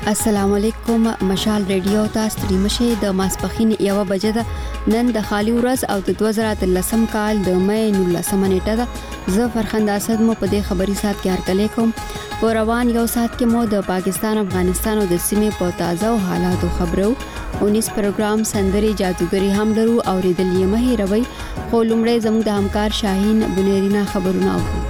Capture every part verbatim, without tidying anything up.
السلام علیکم. مشال ریډیو تاسو ستړي مشه د ماسپخین یو بجې ده. نن د خالی ورځ او د دوه زره اتلسم کال د مې نولسمه نیټه ده. زه فرخنده اسد مو په دې خبري سات کې هرکلی کوم. په روان یو سات کې مو د پاکستان، افغانستان او د سیمې په تازه او حالاتو خبرو اونیس پروګرام سندري جادوګری هم لرو او ریدل یې مه هیروي. خو لومړی زموږ د همکار شاهین بنيرینا خبرونه اورو.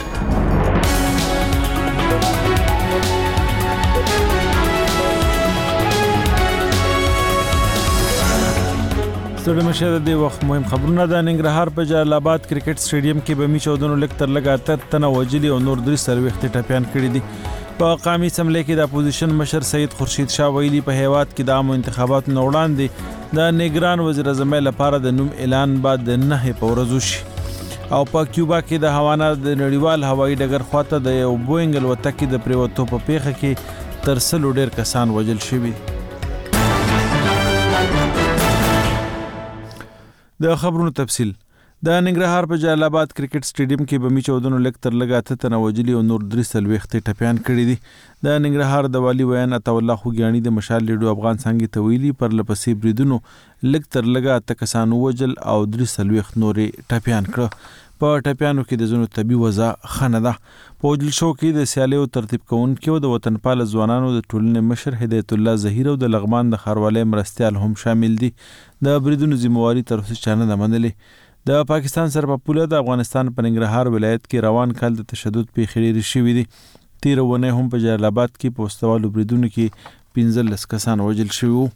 ستړي مشه د وخت مهم خبرونه د ننګرهار په جلال آباد کرکټ سټیډیم کې به می چودنو لک تر لګا تر تنه وجلی او نور درې سرويخت ټپيان کړی دي. په قومي سملې کې د اپوزیشن مشر سید خورشید شاه ویلي په هیواد کې د عامو انتخاباتو نه وړاندې د نگران وزیر اعظم لپاره د نوم اعلان بعد د نه په ورځو شي. او په کیوبا کې د هوانا د نړیوال هوایي ډګر خواته د یو بوینګ الوتکې د پریوتو په پیښه کې تر سلو ډیر کسان وژل شوي. د خبرونو تفصیل. د ننګرهار په جلال آباد کرکټ سټیډیم کې به می چودنو لک تر لګا ته تنه وجلی او نور درې سلويخت ټپيان کړی دي. د ننګرهار د والی ویان عطا الله خوګیانی د مشال لیډو افغان څنګه تویلی پر لپسې بریدونو لک تر لګا ته کسان وجل او درې سلويخت نورې ټپيان کړ. په ټپيانو کې د زونو طبي وضع خنه ده. په وجل شو کې د سیالیو ترتیب کوونکو د وطنپال ځوانانو د ټولنې مشر هدایت الله زهیر او د لغمان د خاروالې مرستيال هم شامل دي. د بریدونو ذمہواری تر اوسه چانه نه منلې. د پاکستان سره په پوله د افغانستان په ننګرهار ولایت کې روان کال د تشدد پیښې ډېرې شوې دي. تیر ونه هم په جلال آباد کې په واستوالو بریدونو کې پنځلس کسان وژل شوي وو.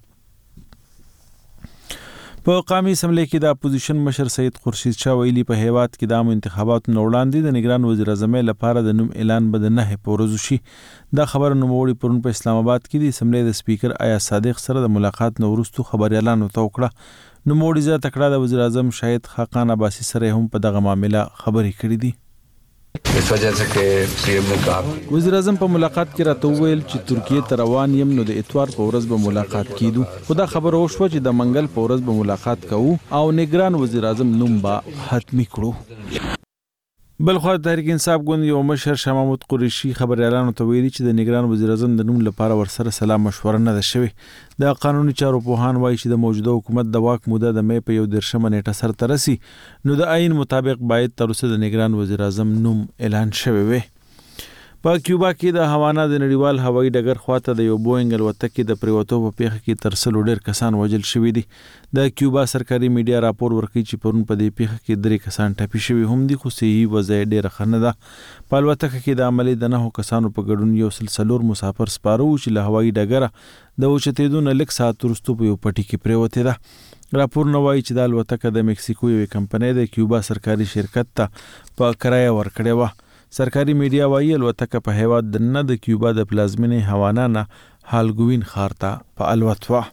په قومي اسمبلی کې د اپوزیشن مشر سید خورشید شاه ویلي په هیواد کې د عامو انتخاباتو نه وړاندې د نگران وزیر اعظم لپاره د نوم اعلان به د نه په ورځو شي. دا خبر نوموړي پرون په اسلام آباد کې د اسمبلی د سپیکر آیا صادق سره د ملاقات نه وروسته خبريالانو ته وکړه. نوموړي زه تکړه د وزیر اعظم شاهد خاقان عباسی سره هم په دغه معاملې خبرې کړې دي. اس وجہ سے کہ سی ایم نے کہا وزیر اعظم په ملاقات کې راته وویل چې ترکیه ته روان یم نو د اتوار په ورځ به ملاقات کیدو. خدا خبر او شو چې د منګل په ورځ به ملاقات کوو او نگران وزیر اعظم نوم به حتمی کړو. بلخو تحریک انصاف ګوند یو مشر شاه محمود قریشي خبريالانو ته ویلي چې د نگران وزیر اعظم د نوم لپاره ورسره سلام مشوره نه ده شوې. د قانوني چارو پوهان وایي چې د موجوده حکومت د واک موده د مې په یو درشمه نیټه سره ترسي نو د عین مطابق باید تر اوسه د نگران وزیر اعظم نوم اعلان شوی وي. په کیوبا کې د هوانا د نړیوال هوایي ډګر خواته د یو بوینګ الوتکې د پریوتو په پیښه کې تر سلو ډیر کسان وژل شوي دي. د کیوبا سرکاري میډیا راپور ورکوي چې پرون په دې پیښه کې درې کسان ټپي شوي هم دي خو صحي وضع ډیره ښه نه ده. په الوتکه کې د عملي د نهو کسانو په ګډون یو سلسلور مسافر سپاره وو چې له هوایي ډګره د اوچتېدو نه لږ ساعت وروسته په یو پټي کې پریوتې ده. راپور نه وایي چې د الوتکه د مکسیکو یوې کمپنۍ د کیوبا سرکاري شرکت ته په کرایه ورکړې وه. سرکاري میډیا وایي الوتکه په هیواد د نه د کیوبا د پلازمینې هوانا نه هالګوین ښار ته په الوت وه.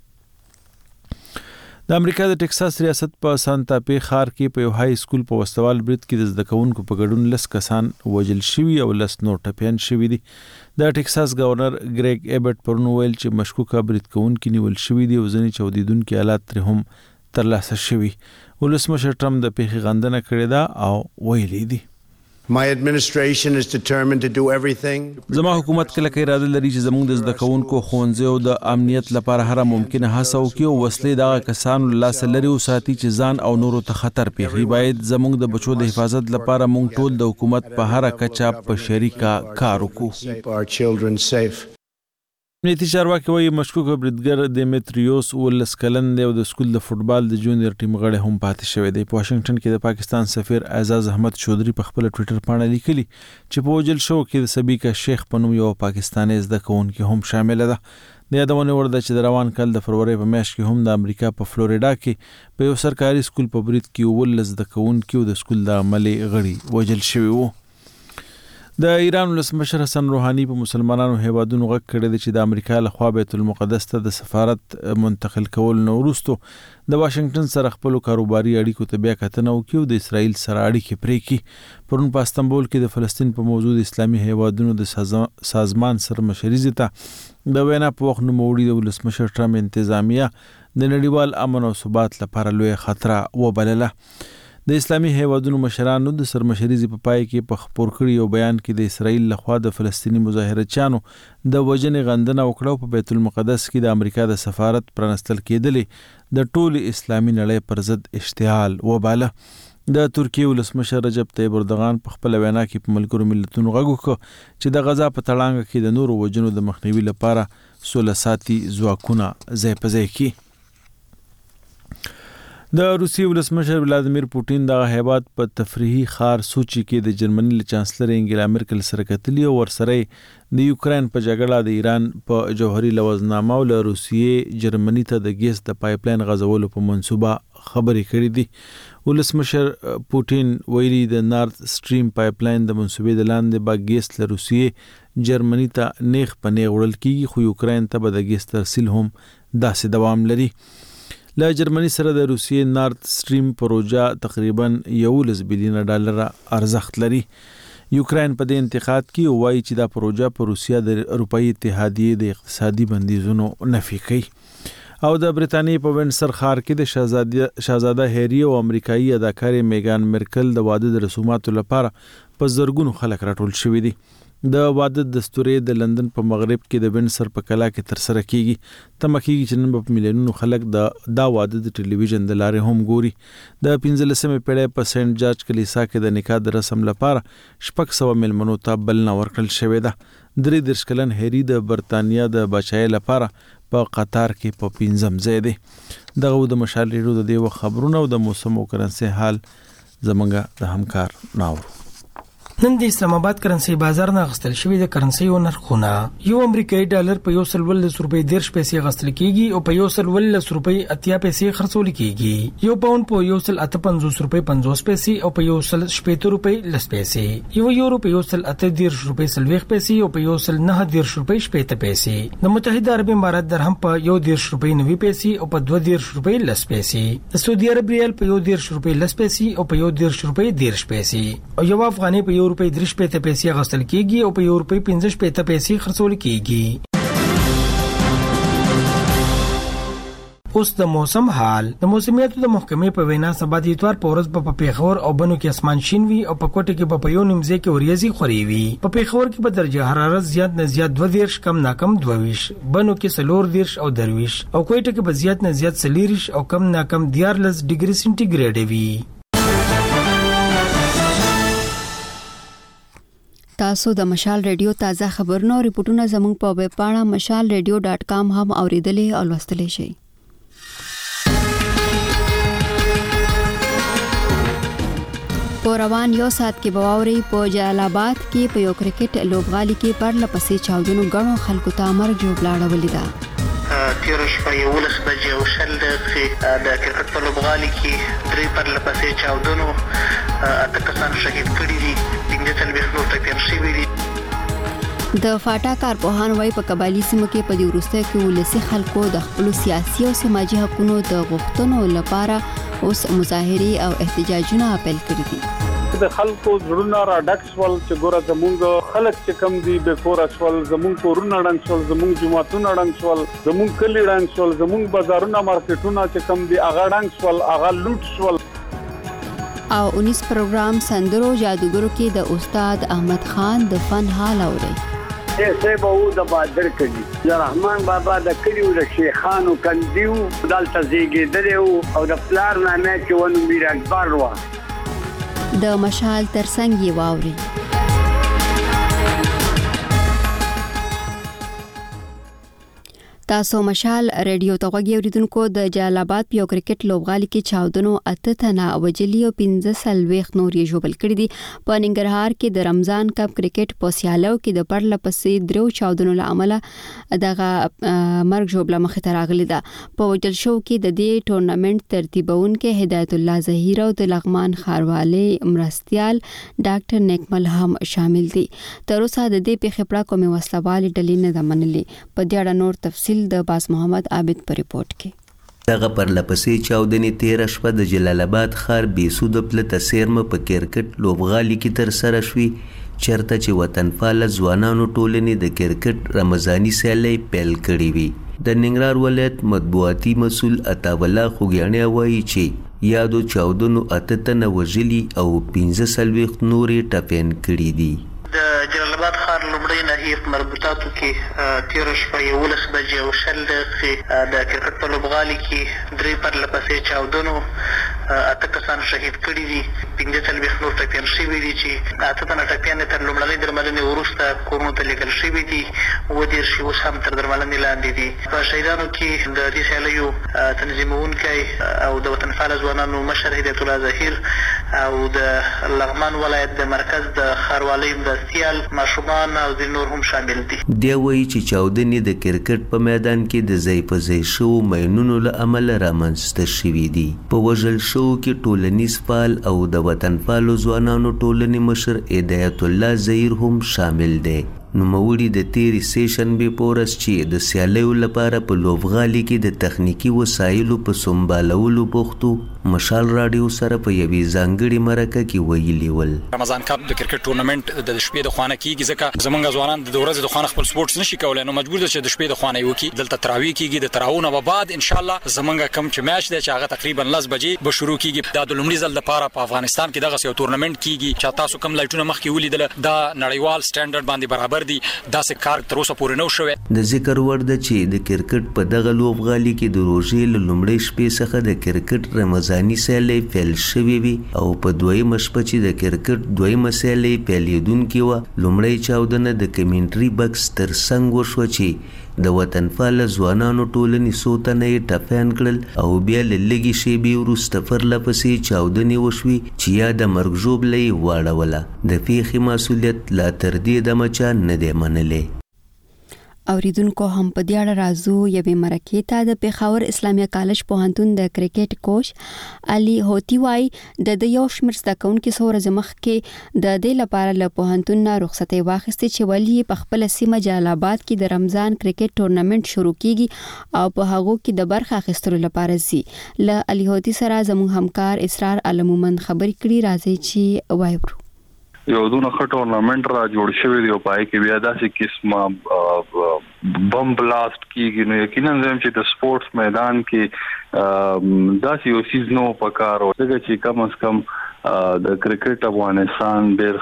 د امریکا د ټکساس ریاست په سانتا پی ښار کې په یو های سکول په وسوال برید کې د زده کوونکو په ګډون لس کسان وژل شوي او لس نور ټپیان شوي دي. د ټکساس گورنر ګریګ ایبټ پرون ویل چې مشکوکه برید کوونکي نیول شوي دي او ځینې چاودیدونکي آلات ترې هم ترلاسه شوي. ولسمشر ټرمپ د پیښې غندنه کړې ده او ویلي دي My administration is determined to do everything. زما حکومت کله کې اراده لري چې زموږ د زده کوونکو ښوونځیو د امنیت لپاره هر ممکنه هڅه وکړي او وسلې دغه کسانو له لاسه لرې وساتي چې ځان او نورو ته خطر پیښي. باید زموږ د بچو د حفاظت لپاره موږ ټول د حکومت په هر کچه په شریکه کار وکړو. امنیتي چارواکي وایي مشکوکه بریدګر دیمیتریوس ولس کلن دی او د سکول د فوټبال د جونیئر ټیم غړی هم پاتې شوی دی. په واشنگټن کې د پاکستان سفیر اعزاز احمد چودھری په خپل ټوئیټر باندې لیکلي چې په وجل شو کې د سبیکا شیخ په نوم یو پاکستاني زده کوونکی هم شامل ده. د یادونه ور ده چې د روان کال د فروری په میاشت کې هم د امریکا په فلوریډا کې په یو سرکاري سکول په برید کې ولس زده کوونکي د سکول د عملي غړي وژل شوي وو. د ایران ولسمشر حسن روحاني په مسلمانانو هیوادونو غږ کړی دی چې د امریکا لخوا بیت المقدس ته د سفارت منتقل کول نه وروسته د واشنگټن سره خپل کاروباري اړیکو ته بیا کتنه وکړي او د اسرائیل سره اړیکې پرې کړي. پرون په استانبول کې د فلسطین په موضوع د اسلامي هیوادونو د سازمان سره مشري ته د وینا په وخت نوموړي د ولسمشر ټرمپ انتظامیه د نړیوال امن او ثبات لپاره لوی خطر وبلله. د اسلامي هیوادونو مشرانو د سرمشري په پای کې په خبر کړی یو بیان کې د اسرائیل لخوا د فلسطینی مظاهرچیانو د وژنې غندنه وکړه په بیت المقدس کې د امریکا د سفارت پرانستل کېدلې د ټول اسلامي نړۍ پر ضد اشتعال وباله. د ترکیه ولسمشر رجب طیب اردوغان په خپل وینا کې په ملګرو ملتونو غږ وکړ چې د غزا په تړانګه کې د نورو وجنو د مخنیوي لپاره سوله ساتي ځواکونه ځای په ځای کړي. د روسیې ولسمشر ولادیمیر پوټین د هیواد په تفریحي ښار سوچي کې د جرمني له چانسلر انګلا مرکل سره کتلي او ورسره د یوکرين په جګړه د ایران په جوهري لوزنامه او له روسیې جرمني ته د ګیس د پایپلاین غځولو په منصوبه خبرې کړې دي. ولسمشر پوټین ویلي د نارت سټریم پایپلاین د منصوبې د لاندې با ګیس له روسیې جرمني ته نیغ په نیغ وړل کیږي خو یوکرين ته به د ګیس ترسیل هم داسې دوام لري. له جرمني سره د روسیې نارت سټریم پروژه تقریبا یولس بلیون ډالر ارزښت لري. یوکرين په دې انتقاد کې وایي چې دا پروژه په روسیا د اروپאי اتحادیې د اقتصادي بندیزونو نفي کوي. او د برتانیې په وینسر ښار کې د شاهزاده شاهزاده هری او امریکایي اداکارې میګان مرکل د واده د رسوماتو لپاره په زرګونو خلک راټول شوي دي. د واده دستورې د لندن په مغرب کې د وینسر په کلا کې تر سره کیږي. تمه کیږي چې نن په میلیونونو خلک د دا واده د ټلویزیون د لارې هم ګوري. د پنځلسمې پیړۍ په سنت جارج کلیسا کې د نکاح د رسم لپاره شپږ سوه میلمنو ته بلنه ورکړل شوې ده. درې دېرش کلن هری د برتانیا د بچای لپاره په قطار کې په پنځم ځای دی. دغه د مشال ریډیو د دیو خبرونه او د موسم او کرنسي حال زمونږ د همکار ناور. نن د اسلام آباد کرنسي بازار نه غستل شوی د کرنسي او نرخونه یو امریکایي ډالر په یو سل ولس روپۍ دیرش پیسې غستل کیږي او په یو سل ولس روپۍ اتیا پیسې خرڅول کیږي. یو پاوند په یو سل اته پنځوس روپۍ پنځوس پیسې او په یو سل شپږ روپۍ لس پیسې. یو یورو په یو سل اته دیرش روپۍ سلويخ پیسې او په یو سل نه دیرش روپۍ شپږ پیسې. د متحده عرب امارات درهم په یو دیرش روپۍ نوي پیسې او په دوه دیرش روپۍ لس پیسې. د سعودي عرب ریال په یو دیرش روپۍ لس پیسې او په یو دیرش روپۍ دیرش پیسې او یو افغاني په یو روپۍ درش پیسې پیسې غسل کیږي او په یو روپۍ پنځه پیسې پیسې خرڅول کیږي. اوس د موسم حال. د موسمیاتو د محکمې په وینا سبا د اتوار په ورځ په پیښور او بنو کې اسمان شین وي او په کوټه کې په یو نیمزه کې اوریځي خوري وي. په پیښور کې په درجه حرارت زیات نه زیات دوه دیرش کم نه کم دوه ویش، بنو کې څلور دیرش او درویش او کوټه کې په زیات نه زیات څلوریش او کم نه کم دیارلس ډیګري سنټیګریډ وي. تاسو د مشال ریډیو تازه خبرونه او ریپورتونه زموږ په ویب پاڼه مشال ریډیو ډاټ کام هم اوریدلې او لوستلې شئ. په روان یو ساعت کې بواوري په جلال آباد کې په یو کرکټ لوبغالي کې پرله پسې چاودنو غنو خلکو ته مرګ جوړ ولیدا. تیر شپه یو لس بجې او شل دقیقې د کرکټ په لوبغالي کې درې پرله پسې چاودنو اته کسان شهید کړي دي، پنځه څلوېښت نور ټپیان شوي دي. د فاټا کارپوهان وايي په قبایلي سیمو کې په دې وروسته کې ولسي خلکو د خپل سیاسي او سماجي حقوقو د غوښتنو لپاره اوس مظاهرې او احتجاجونه اپیل کړي دي. د خلکو زړونه را ډک شول چې ګوره زمونږ خلک چې کم دي بې کوره شول، زمونږ کورونه ړنګ شول، زمونږ جوماتونه ړنګ شول، زمونږ کلي ړنګ شول، زمونږ بازارونه مارکیټونه چې کم دي هغه ړنګ شول، هغه لوټ شول. او اونیس پروګرام سندرو جادوګرو کې د استاد احمد خان د فن حال اوري. ایسے بہو د بادر کړي د رحمان بابا د کلیو د شیخانو کندیو دلته زیږیدلو او د پلار نامه چې ونه میر اکبر وا د مشال ترڅنګ یې واوري. تاسو مشال ریډیو ته غوږی اوریدونکو د جلال آباد په کرکټ لوبغالي کې چاودنو اته تنه وجلی او پنځه سلويخ نور یې جوړل کړی دي. په ننګرهار کې د رمضان کپ کرکټ په سیالو کې د پرله پسې درو چاودنو لامل دغه مرګ جوړه مخ ته راغلی ده. په وجل شو کې د دې ټورنمنت ترتیبونکو هدایت الله ظهیر او د لغمان خاروالې مرستيال ډاکټر نیکمل هم شامل دي. تر اوسه د دې په خبره کومه وسلوالې ډلې نه دمنلې. په دې اړه نور تفصیل د باز محمد عابد پر ریپورت کې. دغه پرلپسې چاودنې تیر شپه د جلال آباد ښار بیسود پلته سیرمه په کرکټ لوبغالي کې تر سره شوې، چرته چې وطنپال ځوانانو ټولنې د کرکټ رمضاني سیالي پیل کړې وي. د ننګرهار ولایت مطبوعاتي مسول عطا الله خوګیاڼي وایي چې یادو چاودنو اته تنه وژلي او پنځه څلوېښت نورې ټپیان کړي دي. د جلال آباد ښار لومړۍ ناحیې په مربوطاتو کې تېره شپه یولس بجې او شل دقیقې د کرکټ په لوبغالي کې درې پرله پسې چاودنو اته کسان شهید کړي دي، پنځه څلوېښت نور ټپیان شوي دي چې اته تنه ټپیان یې تر لومړنۍ درملنې وروسته کورونو ته لېږل شوي دي، اووه دېرش یې اوس هم تر درملنې لاندې دي. په شهیدانو کې د دې سیالیو تنظیمونکی او د وطنپاله ځوانانو مشر هدایت الله ظهیر او د لغمان ولایت د مرکز د ښاروالۍ مرستیال ماشومان او ځینې نور هم شامل دي. دی وایي چې چاودنې د کرکټ په میدان کې د ځای په ځای شوو ماینونو له امله رامنځته شوي دي. په وژل شوو کې ټولنیز فعال او د وطنپالو ځوانانو ټولنې مشر هدایت الله ظهیر هم شامل دی. نوموړي د تیرې سېشنبې په ورځ چې د سیالیو لپاره په لوبغالي کې د تخنیکي وسایلو په سمبالولو بوختو مشال راډیو سره په یوې ځانګړې مرکه کې ویلي ول. رمضان کپ د کرکټ ټورنمنت د شپې د خوانه کیږي ځکه زمونږ ځوانان د ورځې د خوانه خپل سپورتس نشي کولای، نو مجبور دي چې د شپې د خوانه یو کې دلته تراویح کیږي. د تراویح نه بعد ان شاء الله زمونږ کم چې میچ دی چې هغه تقریبا لس بجې به شروع کیږي. دا د لومړي ځل لپاره په افغانستان کې دغه یو تورنمنت کیږي چې تاسو کوم لایټونه مخکې ولیدل دا نړیوال سټانډرډ باندې برابر دي، دا څه کار تر اوسه پورې نه شوی. د ذکر وړ ده چې د کرکټ په دغه لوبغالي کې د روژې له لومړۍ شپې څخه د کرکټ رمضاني سیالۍ پیل شوې وي او په دویمه شپه چې د کرکټ دویمه سیالۍ پیلېدونکې وه، لومړۍ چاودنه د کمنټري بکس تر څنګ وشوه چې د وطنپاله ځوانانو ټولنې څو تنه یې ټپیان کړل او بیا له لږې شېبې وروسته پرله پسې چاودنې وشوې چې یا د مرګ ژوبله یې واړوله. د پیښې مسؤلیت لا تر دې دمه چا نه دی منلی. اوریدونکو هم په دې اړه راځو یوې مرکې ته. د پېښور اسلامیه کالج پوهنتون د کرکټ کوچ علي هوتی وای د د یو شمېر زده کوونکو څو ورځې مخکې د دې لپاره له پوهنتون نه رخصتي واخیستې چې ولې په خپل سیمه جلال آباد کې د رمضان کرکټ ټورنمنت شروع کیږي او په هغه کې د برخه اخیستلو لپاره زی. له علي هوتی سره زموږ همکار اسرار علمومند خبرې کړي، راځي چې وایو. یو دونه ښه ټورنمنت را جوړ شوی دی او پای کې بیا داسې قسمه بم بلاست کیږي، نو یقینا زم چې د سپورتس میدان کې داسې یو سیز نو پکار او څنګه چې کم از کم د کرکټ افغانستان ډېر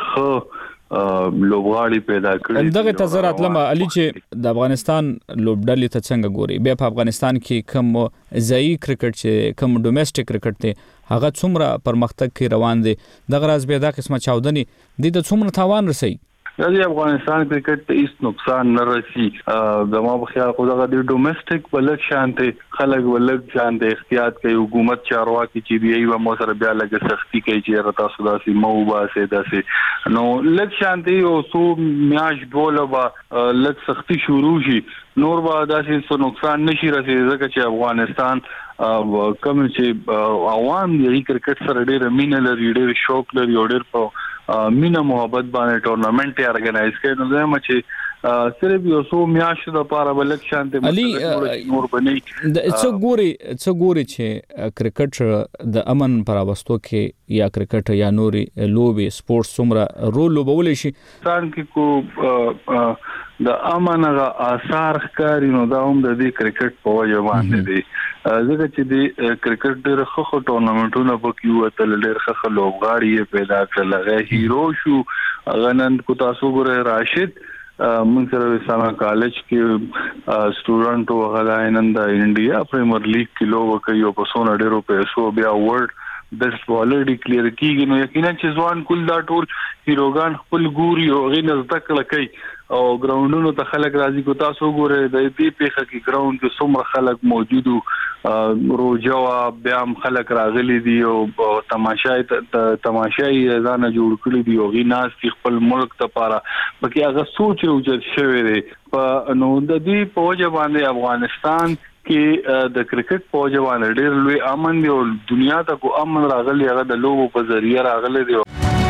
ښه لوبغاړي پیدا کړي. دغه تزرات لمه علي چې د افغانستان لوبډلې ته څنګه ګوري، بیا په افغانستان کې کوم ځایي کرکټ چې کوم ډومېسټک کرکټ دی هغه څومره پرمختګ کې روان دي، دغه راز بیا دا قسمه چاودنې د څومره تاوان رسي؟ د افغانستان کرکټ ته هیڅ نقصان نه رسي. د ما په خیال خو دغه د ډومېسټک بلک شانته خلک ولګ شانته احتیاط کوي، حکومت چارواکي چې دی یو مو سره بیا لګ سختي کوي چې رتا سودا سي مو باسه داسې نو لګ شانته او سو میاش دوله با لګ سختي شروع شي، نور به داسې څه نقصان نشي رسي ځکه چې افغانستان کوم چې عوام یې کرکټ سره ډېر مینه لري، ډېر شوق لري او ډېر په مینا محبت باندې ټورنمنت یې ارګنایز کړي. نو زما چې صرف یو څو میاشتو لپاره بلک شانته علي نور بني څو ګوري څو ګوري چې کرکټ د امن پر واستو کې یا کرکټ یا نوري لوبي سپورتس څومره رول لوبول شي ځان کې کو د امن غا آثار ښکاری، نو دا هم د دې کرکټ په وجه باندې دي ځکه چې د کرکټ ډېر ښه ټورنمنټونه پکې وو، تل ډېر ښه لوبغاړي پیدا کړل. هغه هیرو شو غنند کو تاسو ګوره راشد موږ سره اسلامي کالج کې سټوډنټ او هغه نن د انډیا پریمیر لیګ کې لوب کوي او په سونه ډېرو پیسو بیا ورلد بیسټ بالر ډیکلیئر کیږي. نو یقینا چې ځوان کول دا ټول هیروګان خپل ګوري او غینز تکړه کوي او ګراوندونو ته خلک راځي کو تاسو ګوره د دې پیخه کې ګراوند کې څومره خلک موجودو، روجوا بیا هم خلک راغلي دي او تماشای تماشای ځان جوړ کړی دی او غیناس خپل ملک ته پاره پکې هغه سوچ او جر شوی دی په نو د دې په وجه باندې افغانستان کې د کرکټ په ځوان ډېر لوی امن دی او دنیا ته کو امن راغلی هغه د لوبو په ذریعہ راغلی دی.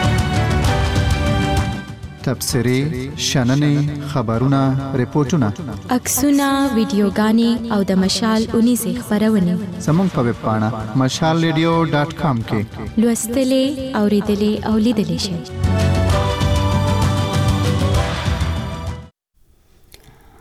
تبصرې، شننې، خبرونه، ریپورتونه، عکسونه، ویډیوګانې او د مشال اونیزه خبرونه زموږ په ویب پاڼه مشال ریډیو ډاټ کام کې لوستلې، اوریدلې او لیدلې شئ.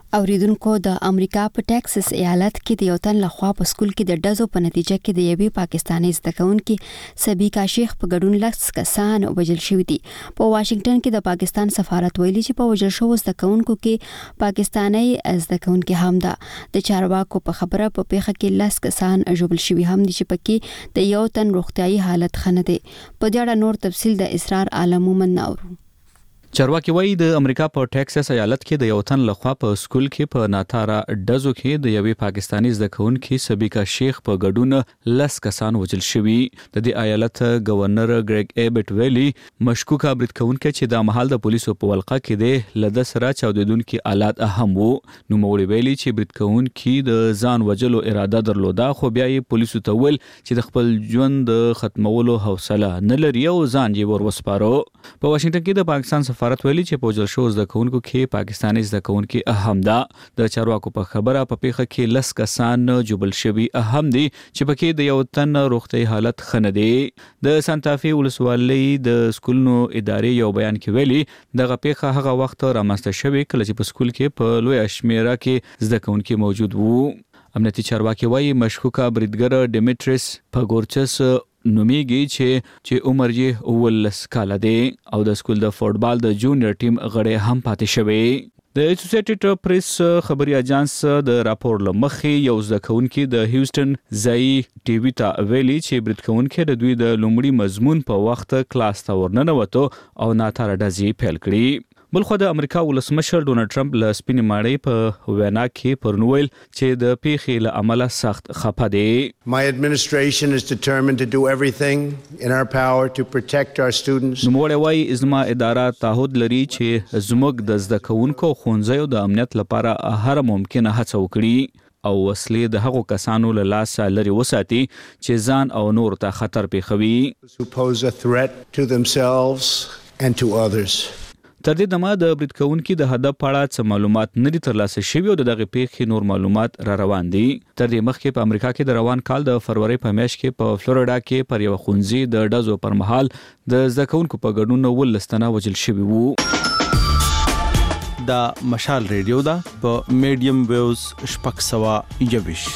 اوریدونکو د امریکا په ټکساس ایالت کې د یو تن لخوا په سکول کې د ډزو په نتیجه کې د یوې پاکستاني زده کوونکي سبیکا شیخ په ګډون لس کسان وژل شوي دي. په واشنگټن کې د پاکستان سفارت ویلي چې په وژل شوو زده کوونکو کې پاکستاني زده کوونکي هم ده. د چارواکو په خبره په پیښه کې لس کسان ژوبل شوي هم دي چې پکې د یو تن روغتیايي حالت ښه نه دی. په دې اړه نور تفصیل د اسرار عالم مومن ناورو. چارواکي وایي د امریکا په ټکساس ایالت کې د یو تن لخوا په سکول کې په ناتاره ډزو کې د یوې پاکستاني زده کوونکي سبیکا شیخ په ګډون لس کسان وژل شوي. د دې ایالت گورنر ګریګ ایبټ ویلي مشکوکه برید کوونکی چې د محل د پولیسو په ولقه کې دی له د سره چاودیدونکي آلات اهم وو. نوموړي ویلي چې برید کوونکي د ځان وژلو اراده درلوده خو بیا یې پولیسو ته ویل چې د خپل ژوند د ختمولو حوصله نه لري او ځان یې ور وسپارو. په واشنگټن کې د پاکستان سفارت ویلي چې په وژل شوو زده کوونکو کې پاکستاني زده کوونکي اهم ده. د چارواکو په خبره په پیښه کې لس کسان جوبل شوي اهم دي چې پکې د یو تن روغتیايي حالت ښه نه دی. د سانتافي ولسوالۍ د سکولونو ادارې یو بیان کې ویلي دغه پیښه هغه وخت رامنځته شوې کله چې په سکول کې په لوی شمیره کې زده کوونکي موجود وو. امنیتي چارواکي وایي مشکوکه بریدګر ډیمیټریس پګورچس نومیږي چې چې عمر یې ولس کاله دی او د سکول د فوټبال د جونیئر ټیم غړی هم پاتې شوی. د اسوسییټډ پریس خبري اژانس د راپور لمخې یو زده کوونکي د هیوستن ځای ټي وي ته ویلي چې برید کوونکي د دوی د لومړي مضمون په وخت کلاس ته ورننوتو او ناتاره ډزې پیل کړي. بلخو د امریکا ولسمشر ډونالد ټرمپ له سپینې ماڼۍ په وینا کې پرنویل چې د پیښې له امله سخت خفه دی. My administration is determined to do everything in our power to protect our students. نوموړی وایي زما اداره تعهد لري چې زموږ د زده کوونکو ښوونځیو د امنیت لپاره هر ممکنه هڅه وکړي او وسلې د هغو کسانو له لاسه لري وساتي چې ځان او نور ته خطر پیښوي. Who pose a threat to themselves and to others. تر دې دمه د برید کوونکي د هدف په اړه څه معلومات نه دي ترلاسه شوي او د دغې پیښې نور معلومات را روان دي. تر دې مخکې په امریکا کې د روان کال د فروری په میاشت کې په فلوریډا کې پر یو ښوونځي د ډزو پر مهال د زده کوونکو په ګډون ولس تنه وژل شوي وو. دا مشال ریډیو ده په میډیم ویوز شپږ سوه یوویشت.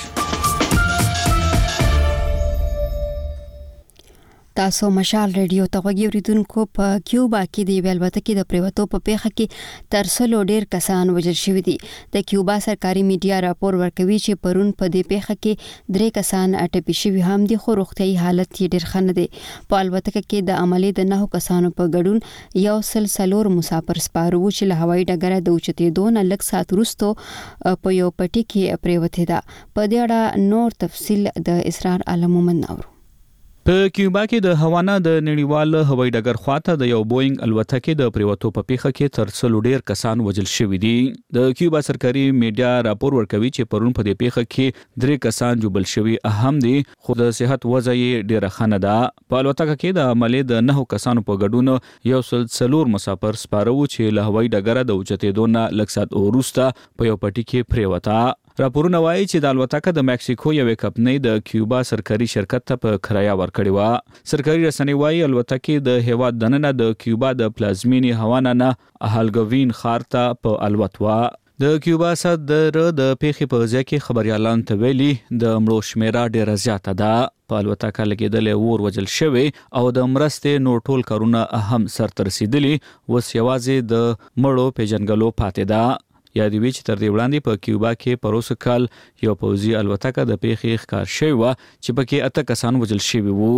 تاسو مشال ریډیو ته غوږی اوریدونکو. په کیوبا کې د یوې الوتکې د پریوتو په پیښه کې تر سلو ډیر کسان وژل شوي دي. د کیوبا سرکاري میډیا راپور ورکوي چې پرون په دې پیښه کې درې کسان اټپي شوي هم دي خو روغتیايي حالت یې ډیر ښه نه دی. په الوتکه کې د عملې د نهو کسانو په ګډون یو سل څلور مسافر سپاره وو چې له هوایي ډګره د اوچتېدو نه لږ ساعت وروسته په یو پټي کې پریوتې ده. په دې اړه نور تفصیل د اسرار عالم مومن ناورو. په کیوبا کې د هوانا د نړیوال هوایي ډګر خواته د یو بوینګ الوتکې د پریوتو په پیښه کې تر څلو ډیر کسان وژل شوي دي. د کیوبا سرکاري میډیا راپور ورکوي چې پرون په دې پیښه کې درې کسان جوبل شوي اهم دي خو د صحت وضع یې ډیره ښه نه ده. په الوتکه کې د عملې د نهو کسانو په ګډون یو سل څلور مسافر سپاره وو چې له هوایي ډګره د اوچتېدو نه لږ ساعت وروسته په یو پټي کې پریوته. راپورونه وایي چې د الوتکه د مکسیکو یوې کمپنۍ د کیوبا سرکاري شرکت ته په کرایه ورکړې وه. سرکاري رسنۍ وایي الوتکې د هیواد دننه د کیوبا د پلازمینې هوانا نه هالګوین ښار ته په الوت وه. د کیوبا صدر د پیښې په ځای کې خبريالانو ته ویلي د مړو شمیره ډیره زیاته ده. په الوتکه لګېدلې اور وژل شوی او د مرستې نور ټول کارونه هم سرته رسیدلي. اوس یوازې د مړو پیژنګلو پاتې ده. یادوي چې تر دې وړاندې په کیوبا کې په روسو کال یو پوځي الوتکه د پیښې ښکار شوې وه چې پکې اته کسان وژل شوي وو.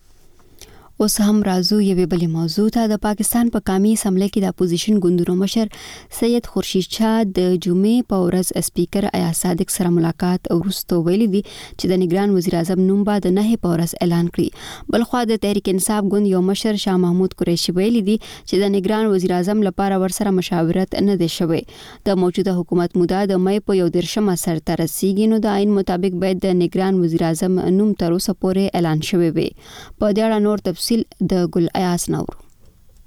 اوس هم راځو یوې بلې موضوع ته. د پاکستان په قومي اسمبلی کې د اپوزیشن ګوندونو مشر سید خورشید شاه د جمعې په ورځ سپیکر ایاز صادق سره ملاقات وروسته ویلي دي چې د نگران وزیر اعظم نوم به د نهې په ورځ اعلان کړي. بلخوا د تحریک انصاف ګوند یو مشر شاه محمود قریشي ویلي دي چې د نگران وزیر اعظم لپاره ورسره مشاورت نه دی شوی. د موجوده حکومت موده د مې په یو دېرشمه سرته رسیږي نو د عین مطابق باید د نگران وزیر اعظم نوم تر اوسه پورې اعلان شوی وي. په دې اړه نور تفصیل د ګل ایاس نورو.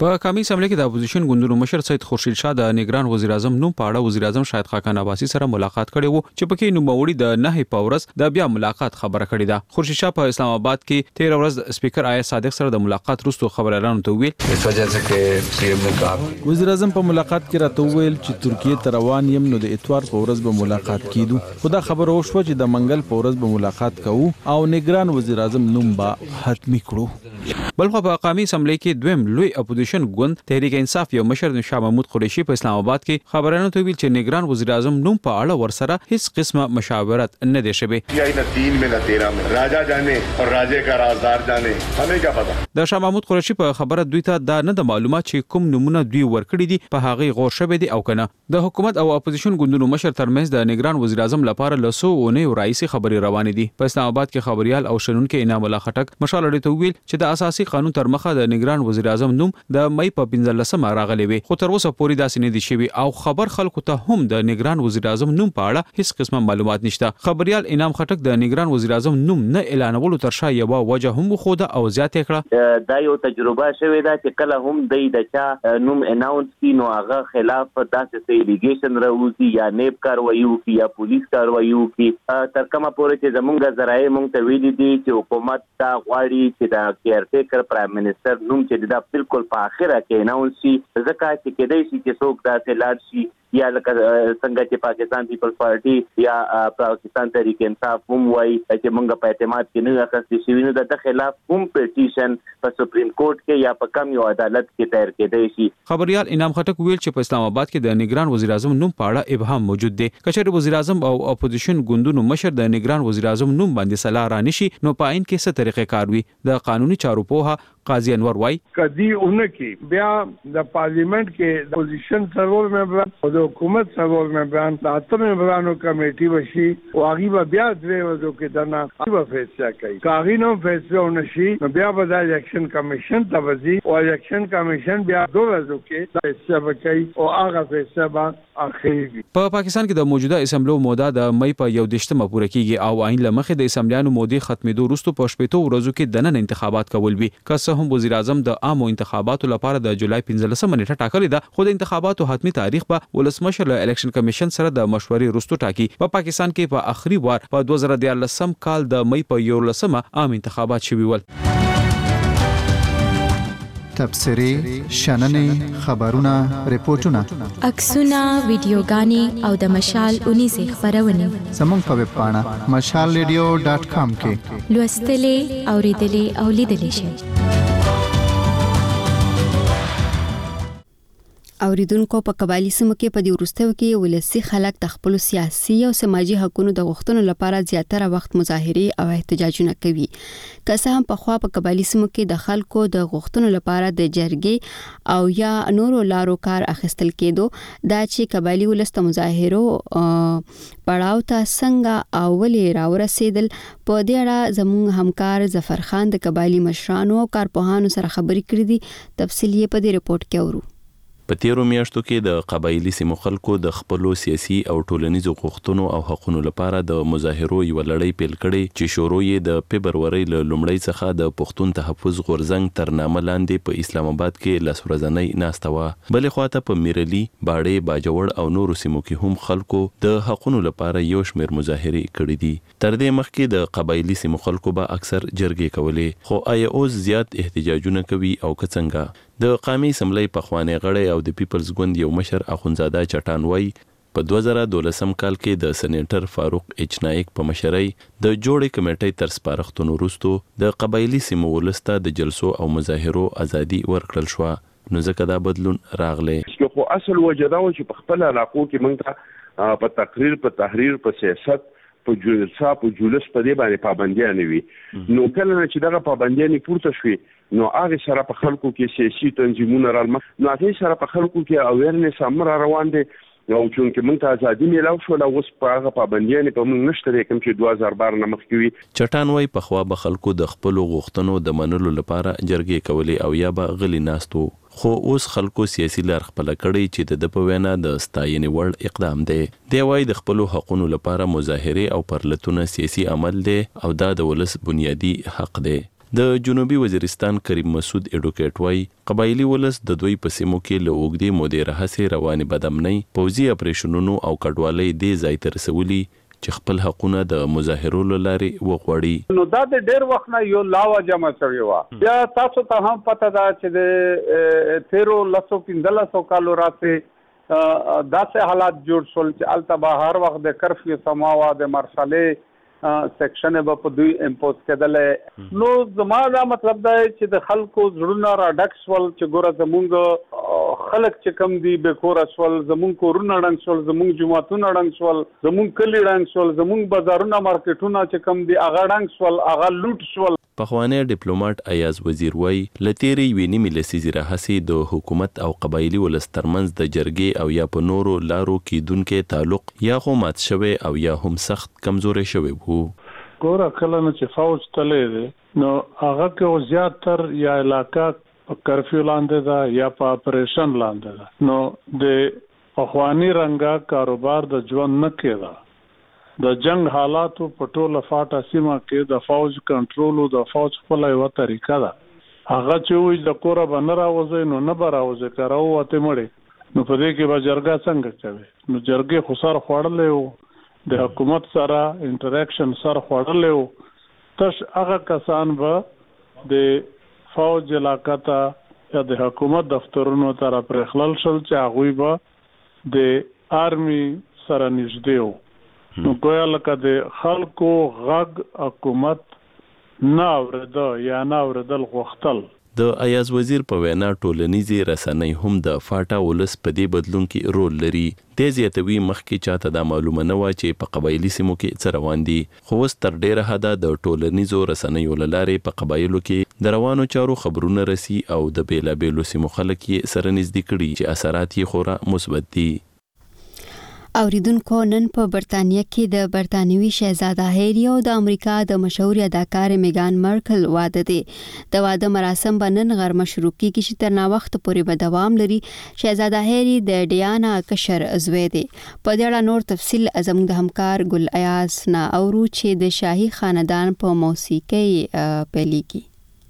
په قومي اسمبلی کې د اپوزیشن ګوندونو مشر سید خورشید شاه د نگران وزیر اعظم نوم په اړه وزیر اعظم شاهد خاقان عباسی سره ملاقات کړي وو چې پکې نوموړي د نه پاورس د بیا ملاقات خبره کړې ده. خورشید شاه په اسلام آباد کې تیر ورځ سپیکر آیا صادق سره د ملاقات وروسته خبريالانو ته ویل اس وجہ سے کہ سی ایم نے کہا وزیر اعظم په ملاقات کې راته ویل چې ترکیه ته روان یم نو د اتوار په ورځ به ملاقات کیدو. خدا خبر او شو چې د منګل په ورځ به ملاقات کوو او نگران وزیر اعظم نوم به حتمی کړو. بلخو په قومي اسمبلی کې دویم لوی اپوزیشن ګوند تحریک انصاف یو مشر شاه محمود قریشي په اسلام آباد کې خبرانو ته ویل چې نگران وزیر اعظم نوم په اړه ورسره هیڅ قسمه مشاورت نه دی شوی. یا نه تین میں نه تیرہ میں راجا جانے اور راجے کا رازدار جانے ہمیں کیا پتا. د شاه محمود قریشي په خبره دوی ته دا نه د معلومات چې کوم نمونه دوی ورکړي دي په هغه غور شوی دي او کنه. د حکومت او اپوزیشن ګوندونو مشر ترمنځ د نگران وزیر اعظم لپاره لسو اونۍ رئیسي خبري روانې دي. په اسلام آباد کې خبريال او شنونکو انعام الله خټک مشال اړ ته ویل چې د اساسي قانون تر مخه د نگران وزیر اعظم نوم د مئی په پنځلسمه راغلی وي خو تر اوسه پورې داسې نه دي شوی او خبر خلکو ته هم د نگران وزیر اعظم نوم په اړه هیڅ قسمه معلومات نشته. خبريال انعام خټک د نگران وزیر اعظم نوم نه اعلانولو تر شا یو وجه هم خوده او زیاته کړه. دا یو تجربه شوې ده چې کله هم د دچا نوم اناونس کی نو هغه خلاف داسې سیلیګیشن راوځي یا نیب کاروایي کی یا پولیس کاروایي کی تر کومه پورې چې زمونږ ذرایع مونږ ته ویلي دي چې حکومت دا غواړي چې دا کیرټیکر پرایم منسٹر نوم چې دا بالکل په اخره کې اناونس شي ځکه چې کېدای شي چې څوک دا لاړ شي یا لکه څنګه چې پاکستان پیپلز پارټي یا پاکستان تحریک انصاف هم وایي چې موږ په اعتماد کې نه اخستې شوي نو د خلاف هم پټیشن په سپریم کورټ کې یا په کم یو عدالت کې دایر کېدای شي. خبريال انعام خټک ویل چې په اسلام آباد کې د نگران وزیر اعظم نوم په اړه ابهام موجود دی. کچېرې وزیر اعظم او اپوزیشن ګوندونو مشر د نگران وزیر اعظم نوم باندې صلاح را نشي نو په عین کې څه طریقې کار وي. د قانوني چارو پوها قاضي انور وای کدی اونکی بیا د پارلیمنت کې د اپوزیشن سرور ممبران او د حکومت سرور ممبران د اتم ممبرانو کمیټي وشي او هغه بیا درې ورځو کې دنا هغه فیصله کوي. کاغی نو فیصله ونشي نو بیا به د الیکشن کمیشن ته وځي او الیکشن کمیشن بیا دوه ورځو کې فیصله کوي او هغه فیصله به اخیری. په پاکستان کې د موجوده اسمبلی موده د مئی په یو دیشتمه پوره کیږي او عین لمخې د اسمبلیانو مودې ختمېدو وروسته په شپږو ورځو کې د نن انتخابات کول وي. که هم وزیر اعظم د عامو انتخاباتو لپاره د جولای پنځلسمه نیټه ټاکلې ده خو د انتخاباتو حتمی تاریخ به ولسمشر له الیکشن کمیشن سره د مشورې وروسته ټاکي. په پا پاکستان کې په آخري وار په دوه زره دیارلسم کال د مئی په یولسمه عام انتخابات شوي ول. تبصرې شننې خبرونه ریپورتونه عکسونه ویډیوګانې او د مشال اونیزه خبرونه زموږ په ویب پاڼه مشال ریډیو ډاټ کام کې لوستلې اوریدلې او لیدلې شئ. اوریدونکو په قبایلی سیمو کې په دې وروستیو کې ولسی خلک د خپل سیاسي او سماجی حقوقو د غوښتنو لپاره زیاتره وخت مظاهره او احتجاجونه کوي. که څه هم په خوا په قبایلی سیمو کې د خلکو د غوښتنو لپاره د جرګې او یا نورو لارو کار اخیستل کېدو دا چې قبایلی ولست مظاهرو پړاو ته څنګه اولې راورسېدل په دې اړه زموږ همکار ظفر خان د قبایلی مشرانو او کارپوهانو سره خبرې کړې دي. تفصیل یې په دې رپورت کې اورو. په تیرو میاشتو کې د قبایلی سیمو خلکو د خپلو سیاسي او ټولنیزو غوښتنو او حقوقو لپاره د مظاهرو یو لړۍ پیل کړې چې شروع یې د فبرورۍ له لومړۍ څخه د پښتون تحفظ غورځنګ تر نامه لاندې په اسلام آباد کې لس ورځنۍ ناسته وه. بلې خواته په میرلي، باړې، باجوړ او نورو سیمو کې هم خلکو د حقوقو لپاره یو شمېر مظاهرې کړې دي. تر دې مخکې د قبایلی سیمو خلکو به اکثر جرګې کولې خو آیا اوس زیات احتجاجونه کوي او که څنګه؟ د قومي اسمبلی پخوانی غړی او د پیپلز ګوند یو مشر اخونزاده چټان وای په دوه زره دولسم کال کې د سېنیټر فاروق ایچ نایک په مشرۍ د جوړې کمیټې تر سپارښتنو وروسته د قبایلی سیمو ولسته د جلسو او مظاهرو ازادي ورکړل شو. نو ځکه دا بدلون راغلی. خو اصل وجه دا و چې په خپل علاقو کې موږ په تقریر، په تحریر، په سیاست، په جلسه، په جلوس په دې باندې پابندیان وي. نو کله چې دغه پابندیان پورته شوي نو هغه سره په خلکو کې سیاسي تنظیمونه رالمه نو هغه سره په خلکو کې اویرنس هم را روان دي او چې موږ ته ازادي میلاو شو لا اوس په هغه پابندیان په موږ نشته کوم چې دوه هزار بار نه مخکې وي. چټان وای په خوا به خلکو د خپل غوښتنو د منلو لپاره جرګې کولې او یا به غلي ناستو خو اوس خلکو سیاسي لار خپل کړی چې د په وینا د ستاینې وړ اقدام دی. دی وای د خپل حقوقو لپاره مظاهره او پرلتونه سیاسي عمل دی او دا د ولس بنیادی حق دی. د جنوبي وزیرستان کریم مسعود اډوکیټ وای قبایلی ولس د دوی په سیمو کې له اوږدې مودې راهیسې روانې بدامنۍ پوځي اپریشنونو او کډوالۍ دې ځای ته رسولي چې خپل حقونه د مظاهرو له لارې وغواړي. نو دا د ډېر وخت نه یو لاوا جمع شوی و. بیا تاسو ته هم پته ده چې د تیرو لسو پنځلسو کالو راځي داسې حالات جوړ شول چې الته به هر وخت د کرفیو سماوا د مارشالې سیکشن به په دوی امپوز کېدلې. نو زما دا مطلب دی چې د خلکو زړونه را ډک شول چې ګوره زمونږ خلک چې کم دي بې کوره شول، زمونږ کورونه ړنګ شول، زمونږ جوماتونه ړنګ شول، زمونږ کلي ړنګ شول، زمونږ بازارونه مارکیټونه چې کم دي هغه ړنګ شول، هغه لوټ شول. پخوانی ډیپلوماټ ایاز وزیر وای لتیری ویني ملسیزي راهسي د حکومت او قبایلی ولس ترمنځ د جرګې او یا په نورو لارو کې دونکو تعلق یا خو مات شوی او یا هم سخت کمزوري شوی وو. ګوره کله نه چې فوج تللی دی نو هغه کې زیاتر یا علاقه په کرفیو لاندې ده یا په اپریشن لاندې ده. نو د اخوانی رنګا کاروبار د ژوند نه کېده. د جنگ حالاتو په ټوله فاټا سیمه کې د فوج کنټرول او د فوج خپل یو طریقه ده. هغه چې وي د کوره باندې راوځي نو نه براوځي کراو وته مړي نو په دې کې به جرګه څنګه کوي. نو جرګه خو سر خوړلې وو د حکومت سره انټریکشن سر خوړلې وو تش هغه کسان به د فوج علاقه ته یا د حکومت دفترونو ته پر خلل شل چې هغه به د آرمي سره نږدې وو. نو ګویا لکه د خلکو غږ حکومت نه اورېده یا نه اورېدل غوښتل. د ایاز وزیر په وینا ټولنیزي رسنۍ هم د فاټا ولس په دې بدلون کې رول لري. د زیاتوي مخکې چاته دا معلومه نه و چې په قبایلی سیمو کې څه روان دي، خو اوس تر ډیره حده د ټولنیزو رسنیو له لارې په قبایلو کې د روانو چارو خبرونه رسي او د بیلابیلو سیمو خلک یې سره نږدې کړي چې اثرات یې خورا مثبت دي. اوریدونکو نن په برتانیې کې د برتانوي شهزاده هری او د امریکا د مشهور اداکار میګان مارکل واده دی. د واده مراسم به نن غرمه شروع کیږي چې تر نا وخت پورې به دوام لري. شهزاده هری د ډیانا کشر زوی دی. په دې اړه نور تفصیل زموږ د همکار ګل ایاز نه اورو چې د شاهي خاندان په موسیقي پیلېږي.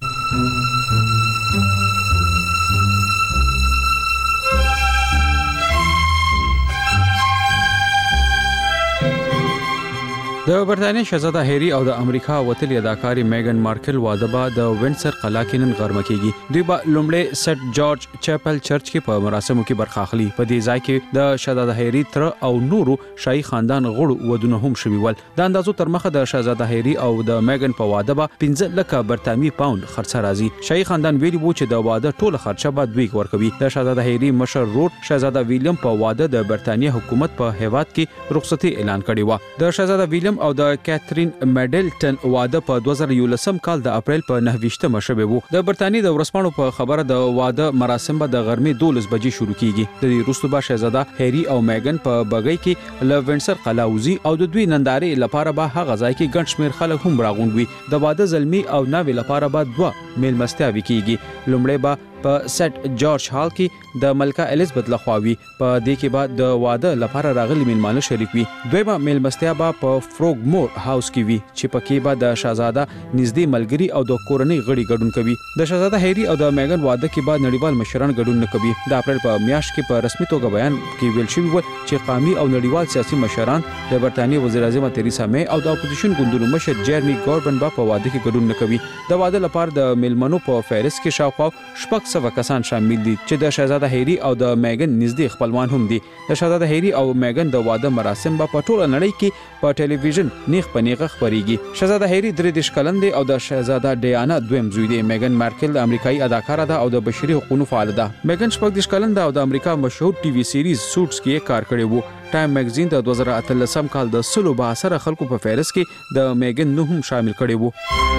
د برتانیې شهزاده هری او د امریکا وتلی اداکاري میګن مارکل واده به د وینسر قلعه کې نن غرمه کیږي. دوی به لومړی سټ جارج چاپل چرچ کې په مراسمو کې برخه اخلي. په دې ځای کې د شهزاده هری تر او نورو شاهي خاندان غړو ودونه هم شوي ول. د اندازو تر مخه د شهزاده هری او د میګن په واده به پنځه لکه برتانوي پاوند خرڅه راځي. شاهي خاندان ویلي وو چې د واده ټوله خرچه به دوی ورکوي. د شهزاده هری مشر رور شهزاده ویلیام په واده د برتانیې حکومت په هیواد کې رخصتي اعلان کړی و. د شهزاده ویلیام او د کاترین میډلټن واده په دوه زره یولسم کال د اپریل په نهه ویشتمه شوی وو. د برتانیې د ورسپانو په خبره د واده مراسم به د غرمې دولس بجې شروع کیږي. د دې وروسته به شهزاده هری او میګن په بګۍ کې له وینسر قلعه وزي او د دوی نندارې لپاره به هغه ځای کې ګڼ شمېر خلک هم راغونډوي. د واده زلمی او ناوې لپاره به دوه میلمستیاوې کیږي. لومړی به په سټ جارج هال کې د ملکه الیزابت لخوا وی. په دې کې به د واده لپاره راغلي میلمانه شریک وي. دویمه میلمستیا به په فروګ مور هاوس کې وي چې پکې به د شهزاده نږدې ملګری او د کورنۍ غړي ګډون کوي. د شهزاده هری او د میګن واده کې به نړیوال مشران ګډون نه کوي. د اپریل په میاشت کې په رسمي توګه بیان کې ویل شوی و چې قومي او نړیوال سیاسي مشران د برتانیې وزیر اعظم تریسا می او د اپوزیشن ګوندونو مشر جیرمی کوربن به په واده کې ګډون نه کوي. د واده لپاره د میلمنو په فهرست کې شاوخوا شپږ سوه کسان شامل دي چې د شهزاده هری او د میګن نږدې خپلوان هم دي. د شهزاده هری او میګن د واده مراسم به په ټوله نړۍ کې په ټلویزیون نیغ په نیغه خبريږي. شهزاده هری درې دیش کلن دی او د شهزاده ډیانا دویم زوی دی. میګن مارکل د امریکایي اداکاره ده او د بشري حقوقو فعال ده. میګن شپږ دیش کلن ده او د امریکا مشهور ټي وي سیریز سوټس کې کار کړی وو. ټایم میگزین د دوه زره اتلسم کال د سلو با اثر خلکو په فهرست کې د میګن نوم هم شامل کړی وو.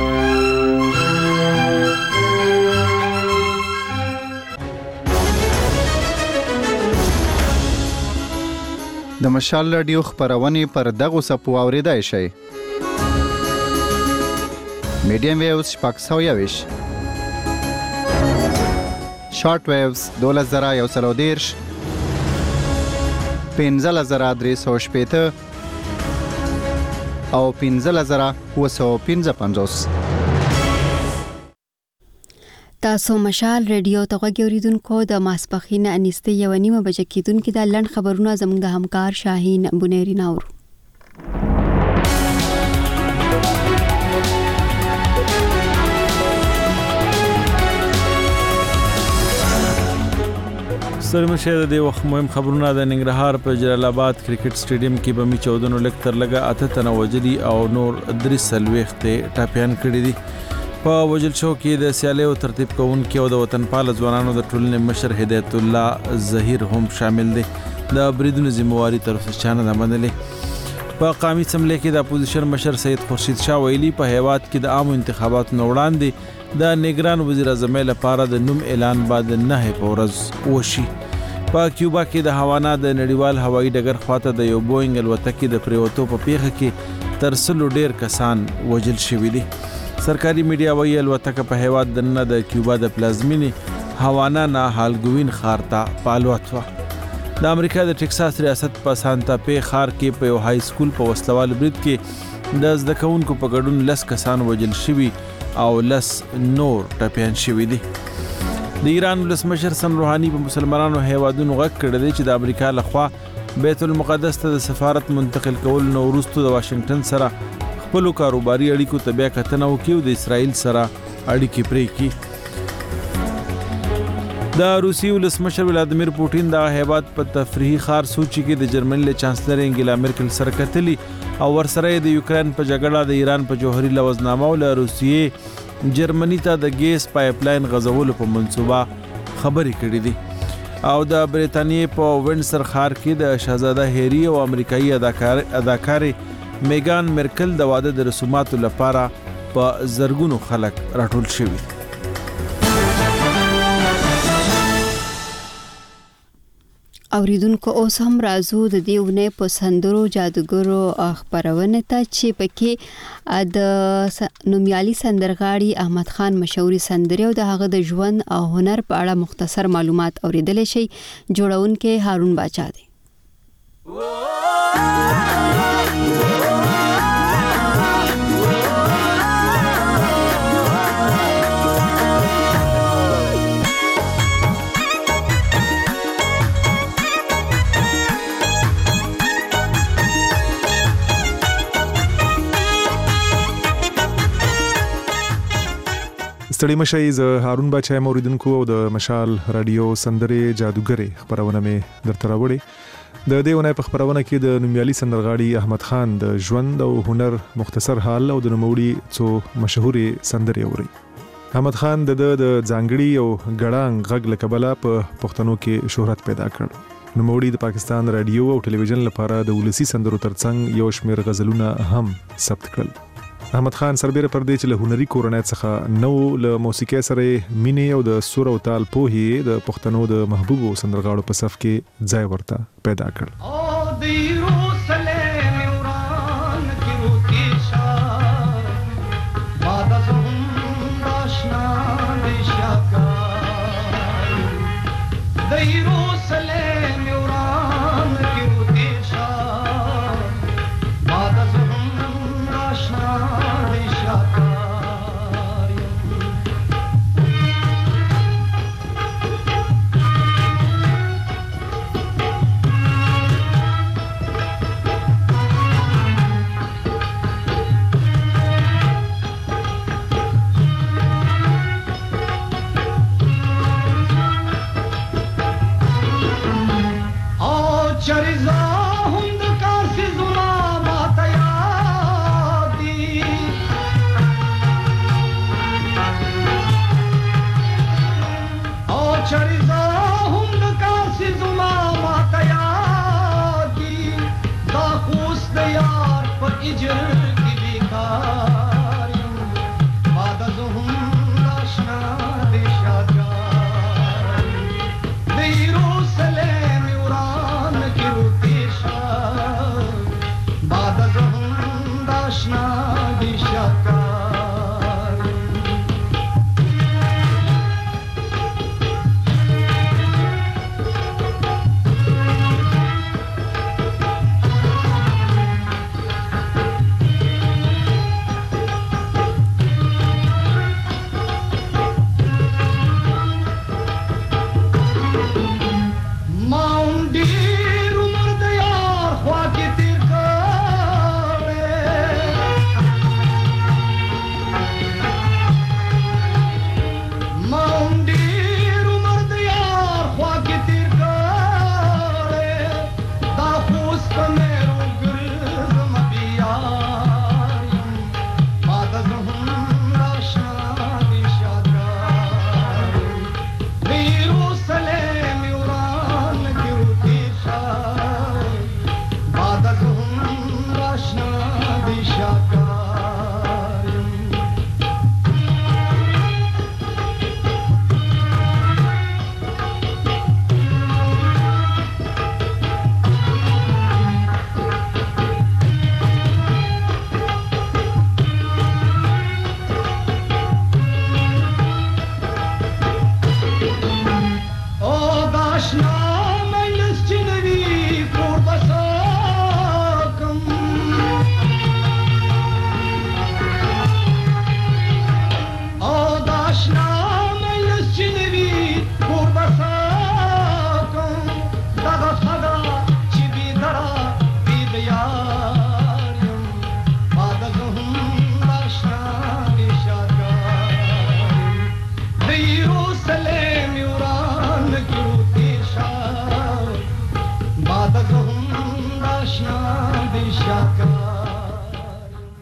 د مشال رادیو خبرونه پر دغه سپو اوریدای شي. میډیم ویوز شپږ سوه یویش، شارټ ویوز دولس زره یو سل او دېرش، پنځلس زره درې سوه شپېته او پنځلس زره اووه سوه پنځه پنځوس. تاسو مشال ریډیو ته غوږیدونکو د ماسپخین انستې یو نیمه بجې کېدونکو د لند خبرونه زموږ د همکار شاهین بنيري ناور. سرمشه د وخت مهم خبرونه د ننګرهار په جلال آباد کرکټ سټیډیم کې بمی چودنو لکتر لګه اته تنه وجري او نور درې سلويخته ټاپيان کړی دي. په وجل شو کې د سیالیو ترتیب کوونکو او د وطنپال ځوانانو د ټولنې مشر هدایت الله ظهیر هم شامل دي. د بریدونو ذمہواری طرف چانه د منلې په قومي سملې کې د اپوزیشن مشر سید خورشید شاه ویلي په هیواد کې د عام انتخاباتو وړاندې د نگران وزیر اعظم لپاره د نوم اعلان بعد نه په ورځ وشي. په کیوبا کې د هوانا د نړیوال هوایي ډګر خواته د یو بوینګ الوتکې د پریوتو په پیښه کې تر سلو ډیر کسان وژل شوي دي. سرکاري میډیا وایي الوتکه په هیواد د نه د کیوبا د پلازمینی هوانا نه هالګوین خارتا پالوت و. د امریکا د ټکساس ریاست په سانتا پی خار کې په یو های سکول په وسلوال برید کې د زده کوونکو په ګډون لس کسان وژل شوي او لس نور ټپيان شوي دي. د ایران ولسمشر حسن روحاني په مسلمانانو هیوادونو غږ کړی دی چې د امریکا لخوا بیت المقدس ته د سفارت منتقل کول نو وروسته د واشنگټن سره خپل کاروباري اړیکو ته بیا کتنه وکړي او د اسرائیل سره اړیکې پرې کړي. د روسي ولسمشر ولادیمیر پوټین د هیواد په تفریحي خار سوچي کې د جرمني له چانسلر انګلا مرکل سره کتلي او ورسره د یوکرين په جګړه د ایران په جوهري لوزنامه او له روسیې جرمني ته د ګیس پایپ لاین غځولو په منصوبه خبرې کړې دي. او د بریتانیې په وینډسر ښار کې د شاهزاده هری او امریکایي اداکار اداکاري میگان مرکل د واده د رسوماتو لپاره په زرګونو خلک راټول شوي. اوریدونکو اوس هم راځو د دې ونې په سندرو جادوګرو خبرونه ته چې پکې د نومیالي سندرغاړي احمد خان مشهوري سندرې او د هغه د ژوند او هنر په اړه مختصر معلومات اوریدل شي. جوړونکو هارون باچا دی. ستړي مشي ز هارون باچا موریدونکو او د مشال رادیو سندرې جادوګرې خبرونه مې درته راوړې. د دې ونې په خبرونه کې د نومیالي سندرغاړي احمد خان د ژوند او هنر مختصر حال او د نوموړي څو مشهوري سندرې اوري. احمد خان د د ځانګړي او ګړنګ غږ لکبله په پښتنو کې شهرت پیدا کړ. نوموړي د پاکستان رادیو او ټلویزیون لپاره د ولسی سندرو ترڅنګ یو شمېر غزلونه هم ثبت کړل. احمد خان سربېره پر دې چې له هنري کورنۍ څخه نو له موسیقۍ سره مینې او د سور او تال پوهې د پښتنو د محبوبو سندرغاړو په صف کې ځای ورته پیدا کړ.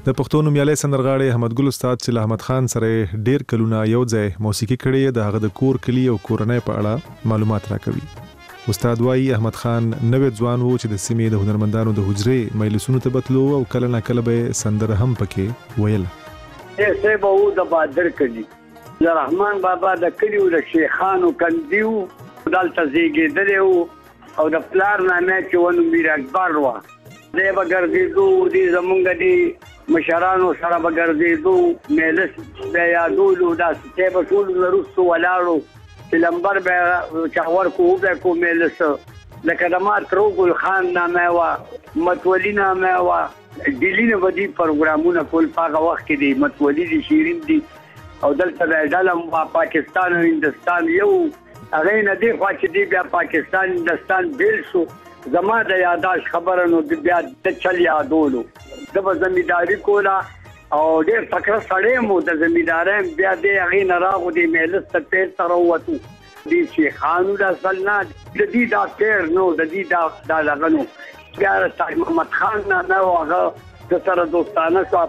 د پښتو نومیالي سندرغاړي احمد ګل استاد چې له احمد خان سره ډیر کلونه یو ځای موسیقي کړې د هغه د کور کلی او کورنۍ په اړه معلومات راکوي. استاد وايي احمد خان نوې ځوان وو چې د سیمې د هنرمندانو د حجرې مجلسونو ته بتلو او کله نه کله به سندره هم پکې ویل. ایسه به و د بادر کلی رحمان بابا د کلیو د شیخانو کندیو دلته زیږېدلی او د پلار نامه چې ونو میر اکبر وه دی به ګرځېدو دي زمونږ دي مشرانو سره به ګرځېدو میلس به یادولو داسې دی به ټول وروستو ولاړو چې لمبر به چا ورکو وبه کو میلس لکه د ما ترو ګل خان نامه وه متولي نامه وه ډیلي نه به دي پروګرامونه کول په هغه وخت کې دي متولي دي شیرین دي او دلته به ډله پاکستان او هندوستان یو هغې نه دی خوا چې دی بیا پاکستان هندوستان بیل شو زما د یاداش خبره نو بیا د چل یادولو د به زمینداري کوله او ډېر تکړه سړی مو د زمیندارۍ بیا دی هغې نه راغو دی میلس ته پیر ته راووتو دي شیخانو د اصل نه د دې دا پیر نو د دې دا دغه نو بیا تاج محمد خان نامه و هغه د سره دوستانه شو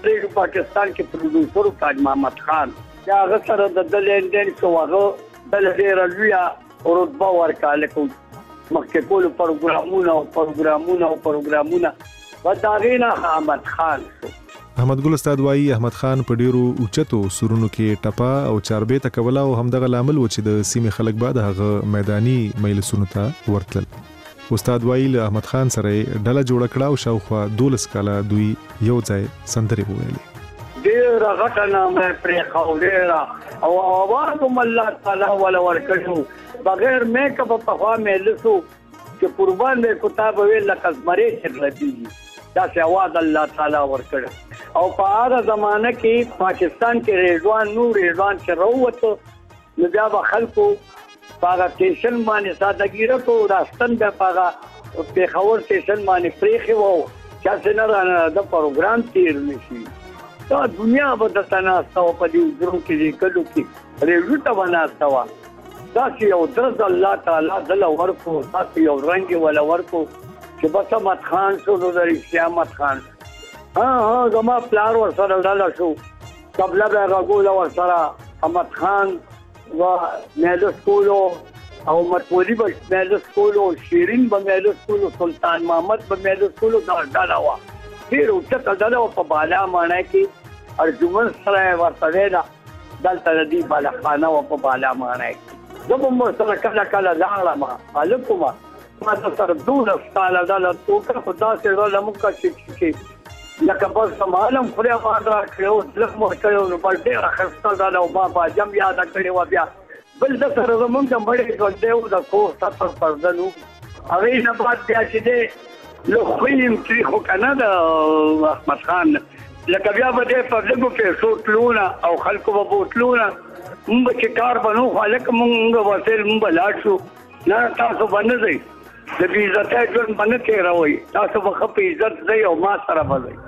پاکستان کې پروډوسر تاج محمد خان بیا هغه سره د ده لینډین شو هغه بله ډېره لویه رتبه ورکړه لکه مخکې کولو پروګرامونه او پروګرامونه او پروګرامونه و د هغې نه احمد خان شو. احمد ګل استاد وايي احمد خان په ډیرو اوچتو سرونو کې ټپا او چاربې ته کوله او همدغه لامل و چې د سیمې خلک بعد هغه میداني مجلسونو ته ورتلل. استاد وايي له احمد خان سره ډله جوړه کړه او شاوخوا دولس کاله دوی یو ځای سندرې وویلې. ډېره غټه نامه پرې خو ډېره او آواز هم الله تعالی وله ورکړو بغیر میک اپ په خوا میلسو چې قربان دې کتاب ویل لکه زمرې چې رپیږي داسې آواز الله تعالی ورکړ او په هغه زمانه کې پاکستان کې رضوان نور رضوان چې راووت نو بیا به خلکو په هغه سټیشن باندې سادهګي رکړو راستن بیا په هغه پېښور سټیشن باندې پرېښې وو چې څه نه رانه د پروګرام تیر نشي دا دنیا به درته ناسته وه په دې حجرو کې دې کلو کې ریډیو ته به ناسته وه داسې یو درز الله تعالی دله ورکو داسې یو رنګ یې وله ورکو چې بس احمد خان شو نو د رښتیا احمد خان ها ها زما پلار ورسره ډله شو قبله به یې غږوله ورسره احمد خان و میلس کولو او متولي به میلس کولو شیرین به میلس کولو سلطان محمد به میلس کولو دا ډله وه ډېر اوچته ډله وه په بالا ماڼۍ کې ارجمن سره یې ورته ویله دلته د دې بالخانه وه په بالا ماڼۍ کې زه به م سره کله کله لاړم هلک وم ما د سره دولس کاله ډله وکړه خو داسې ډله مو کړه چې لکه بس سمالم خدای ما راکړی اوس لږ مو کړی نو بس ډېره ښایسته ډله او ما باجم یاده کړې وه بیا بل د سره زمونږ د مړی ژوندی و د کور سفر پرځل و هغې نه بعد بیا چې دی له خوی یم تریخ و که نه د احمد خان لکه بیا به دی په لږو پیسو تلونه او خلکو به بوتلونه مونږ به چې کار به نو خو هلکه مونږ وسیل مونږ به لاړ شو نه تاسو به نه ځئ د بې عزتۍ ژوند به نه تېروئ تاسو به ښه په عزت ځئ او ما سره به ځئ.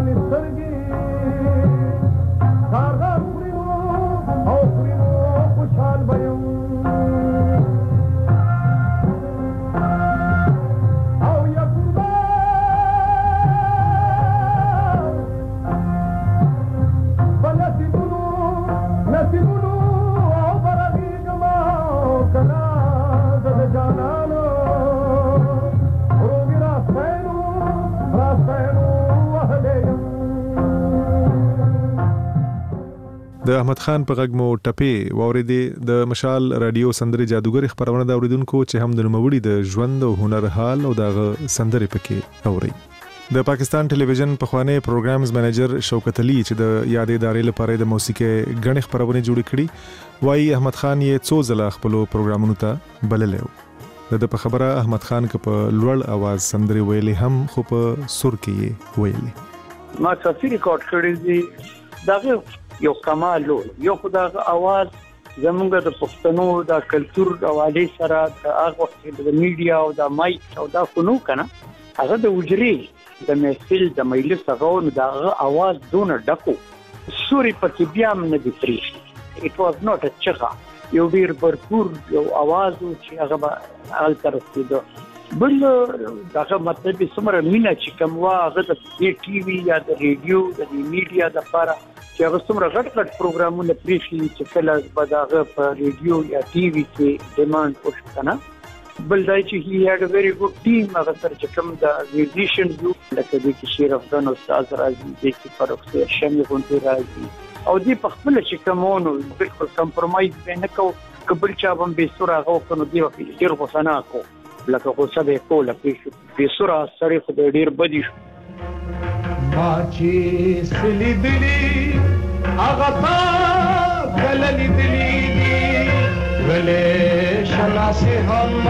د احمد خان په غږ مو ټپې واورېدې د مشال رادیو سندرې جادوګر خبرونه د اوریدونکو چې هم د نوموړي د ژوند او هنر حال او دغه سندرې پکې اوري. د پاکستان ټلویزیون پخوانی پروګرامز منیجر شوکت علي چې د یادې ادارې لپاره د موسیقي غنښ خبرونه جوړ کړي وایي احمد خان یې څو ځله خپل پروګرامونو ته بللې د په خبره احمد خان ک په لوړ आवाज سندرې ویلې هم خو په سر کې ویلې. ما څه ریکارډ کړی دی دغه یو کمال یو خدای اواز زمونږ د پښتنو د کلچر حواله سره د هغه وخت د میډیا او د مایک او د فنو کنه هغه د وجري د محفل د مجلس هغه د هغه اواز دون ډکو سوري پکې بیا نه دی فریش. it was not a چغه یو ډیر برپور یو اواز چې هغه به حال تر رسیدو بل دغه مطلب سمره مینا چې کوم وا هغه د ټي وي یا د ریډیو د میډیا د لپاره چې هغه څومره غټ غټ پروګرامونه پریشي چې کله به دغه په ریډیو یا ټي وي کې ډیماند وشو کنه. بل دا چې هی هډ ا ویری ګډ ټیم هغه سره چې کوم د میوزیشنز لکه د کشیر افغان استاد راځي د کی فاروق شمه غونډه راځي او دی په خپل چې کومونو بالکل کمپرمایز نه کو قبل چا هم به سره هغه کنه دی په ډیر غوسانه کو لکه غوسه به کوله په سره سره خو ډیر بدی شو. ماچی سلی دلی آغا تا گللی دلی دی گلے شناسی ہم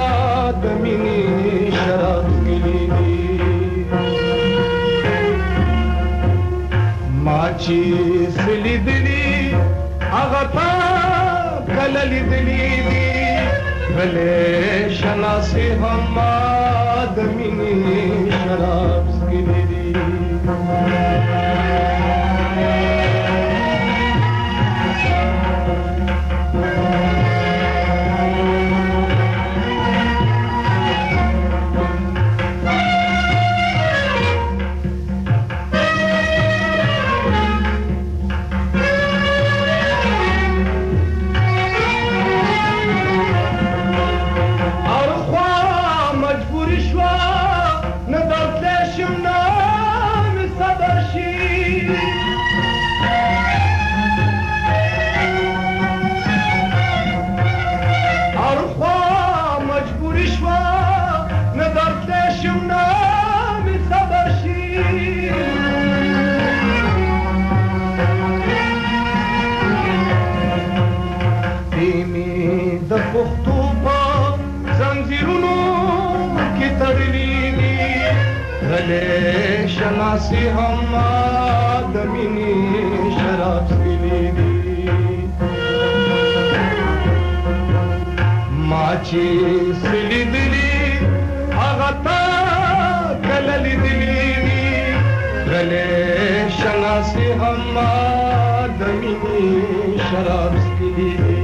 آدمینی شراب گلی دی ماچی سلی دلی آغا تا گللی دلی دی گلے شناسی ہم آدمینی شراب گلی دی شناسی ہم آدمینی شراب سکلی دی ماچی سلی دلی آغتا گللی دلی دی گلے شناسی ہم آدمینی شراب سکلی دی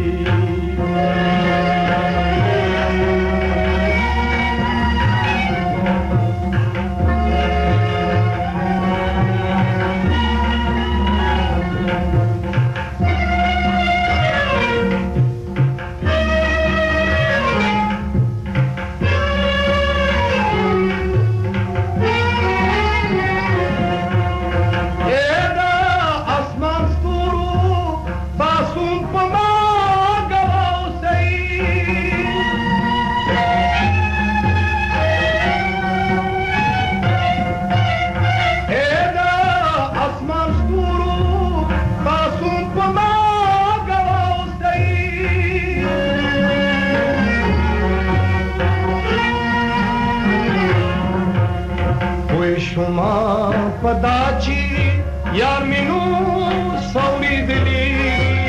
پداچی یار مینو سوری دلی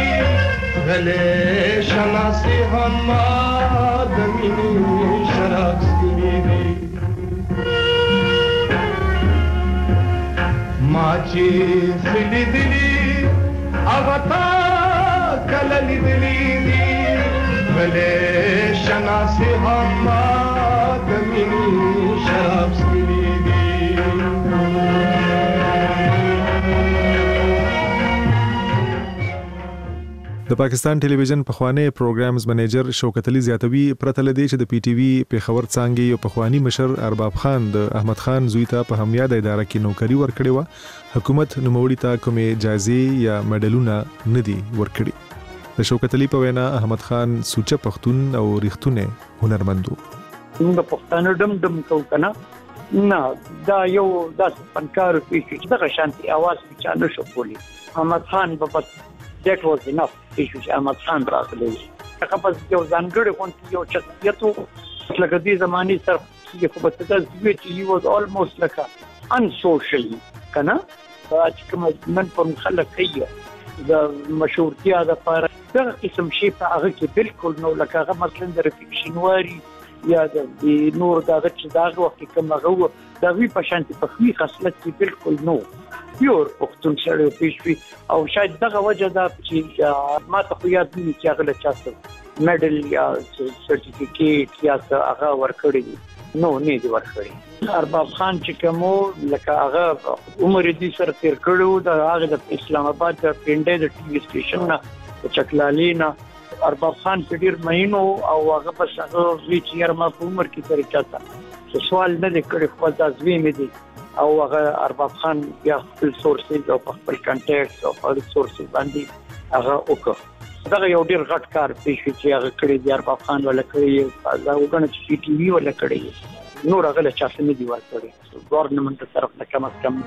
گلے شناسی ہم آدمینی شراب سکلی دی چې سلی دلی هغه تا کله لیدلی دي غلې شناسي هم د مینې شراب سکلی دي. د پاکستان ټلویزیون پخوانی پروګرامز منیجر شوکت علي زیاتوي پرته لدی چې د پی ټی وی پیښور څانګې یو پخوانی مشر ارباب خان د احمد خان زوی ته په همیاد اداره کې نوکری ورکړې و. حکومت نوموړي ته کومې جایزې یا میډلونه نه دي ورکړي. د شوکت علي په وینا احمد خان سوچه پښتون او ریښتونه هنرمندو. موږ پښتانه ډم ډم کو کنه نه دا یو داس فنکار پیښې دغه شانتي आवाज چې نه شو کولی. احمد خان په پس that was enough پیښې چې احمد خان راغلی هغه په یو ځانګړي غونډه یو شخصیت لکه دې زماني سره چې په تاسو چې he was almost like unsocial کنه چې کوم من په خلک کوي د مشهورتیا د لپاره دغه قسم شی په هغه کې بالکل نو لکه هغه مثلا د رفیکشنواري یا د نور دغه چې دغه وخت کوم هغه د وی په شانتي په خپل خاصلت کې بالکل نو پیور پښتون سره پیښوي او شاید دغه وجه دا چې ما ته خو یاد نه چې هغه چاته میډل یا سرټیفیکیټ یا هغه ورکړي نو نه دی ورکړي. ارباب خان چې کومو لکه هغه عمر دې سره تیر کړو د هغه د اسلام آباد د پینډې د ټي وي سټیشن نه چکلالینا ارباب خان په ډیر مهینو او هغه په هغه ویچ یرما په عمر کې طریقه تا سوال نه کړي خپل ځوی مې دي او هغه ارباب خان بیا خپل سورسز او خپل کانټیکټس او خپل سورسز باندې هغه وکړ. دا یو ډیر غټ کار پیښ چې هغه کړی دی ارباب خان ولا کړی دا وګڼه چې ټي وی ولا کړی نور هغه له چا څخه نه دی ورکړی ګورنمنت طرف نه کم از کم.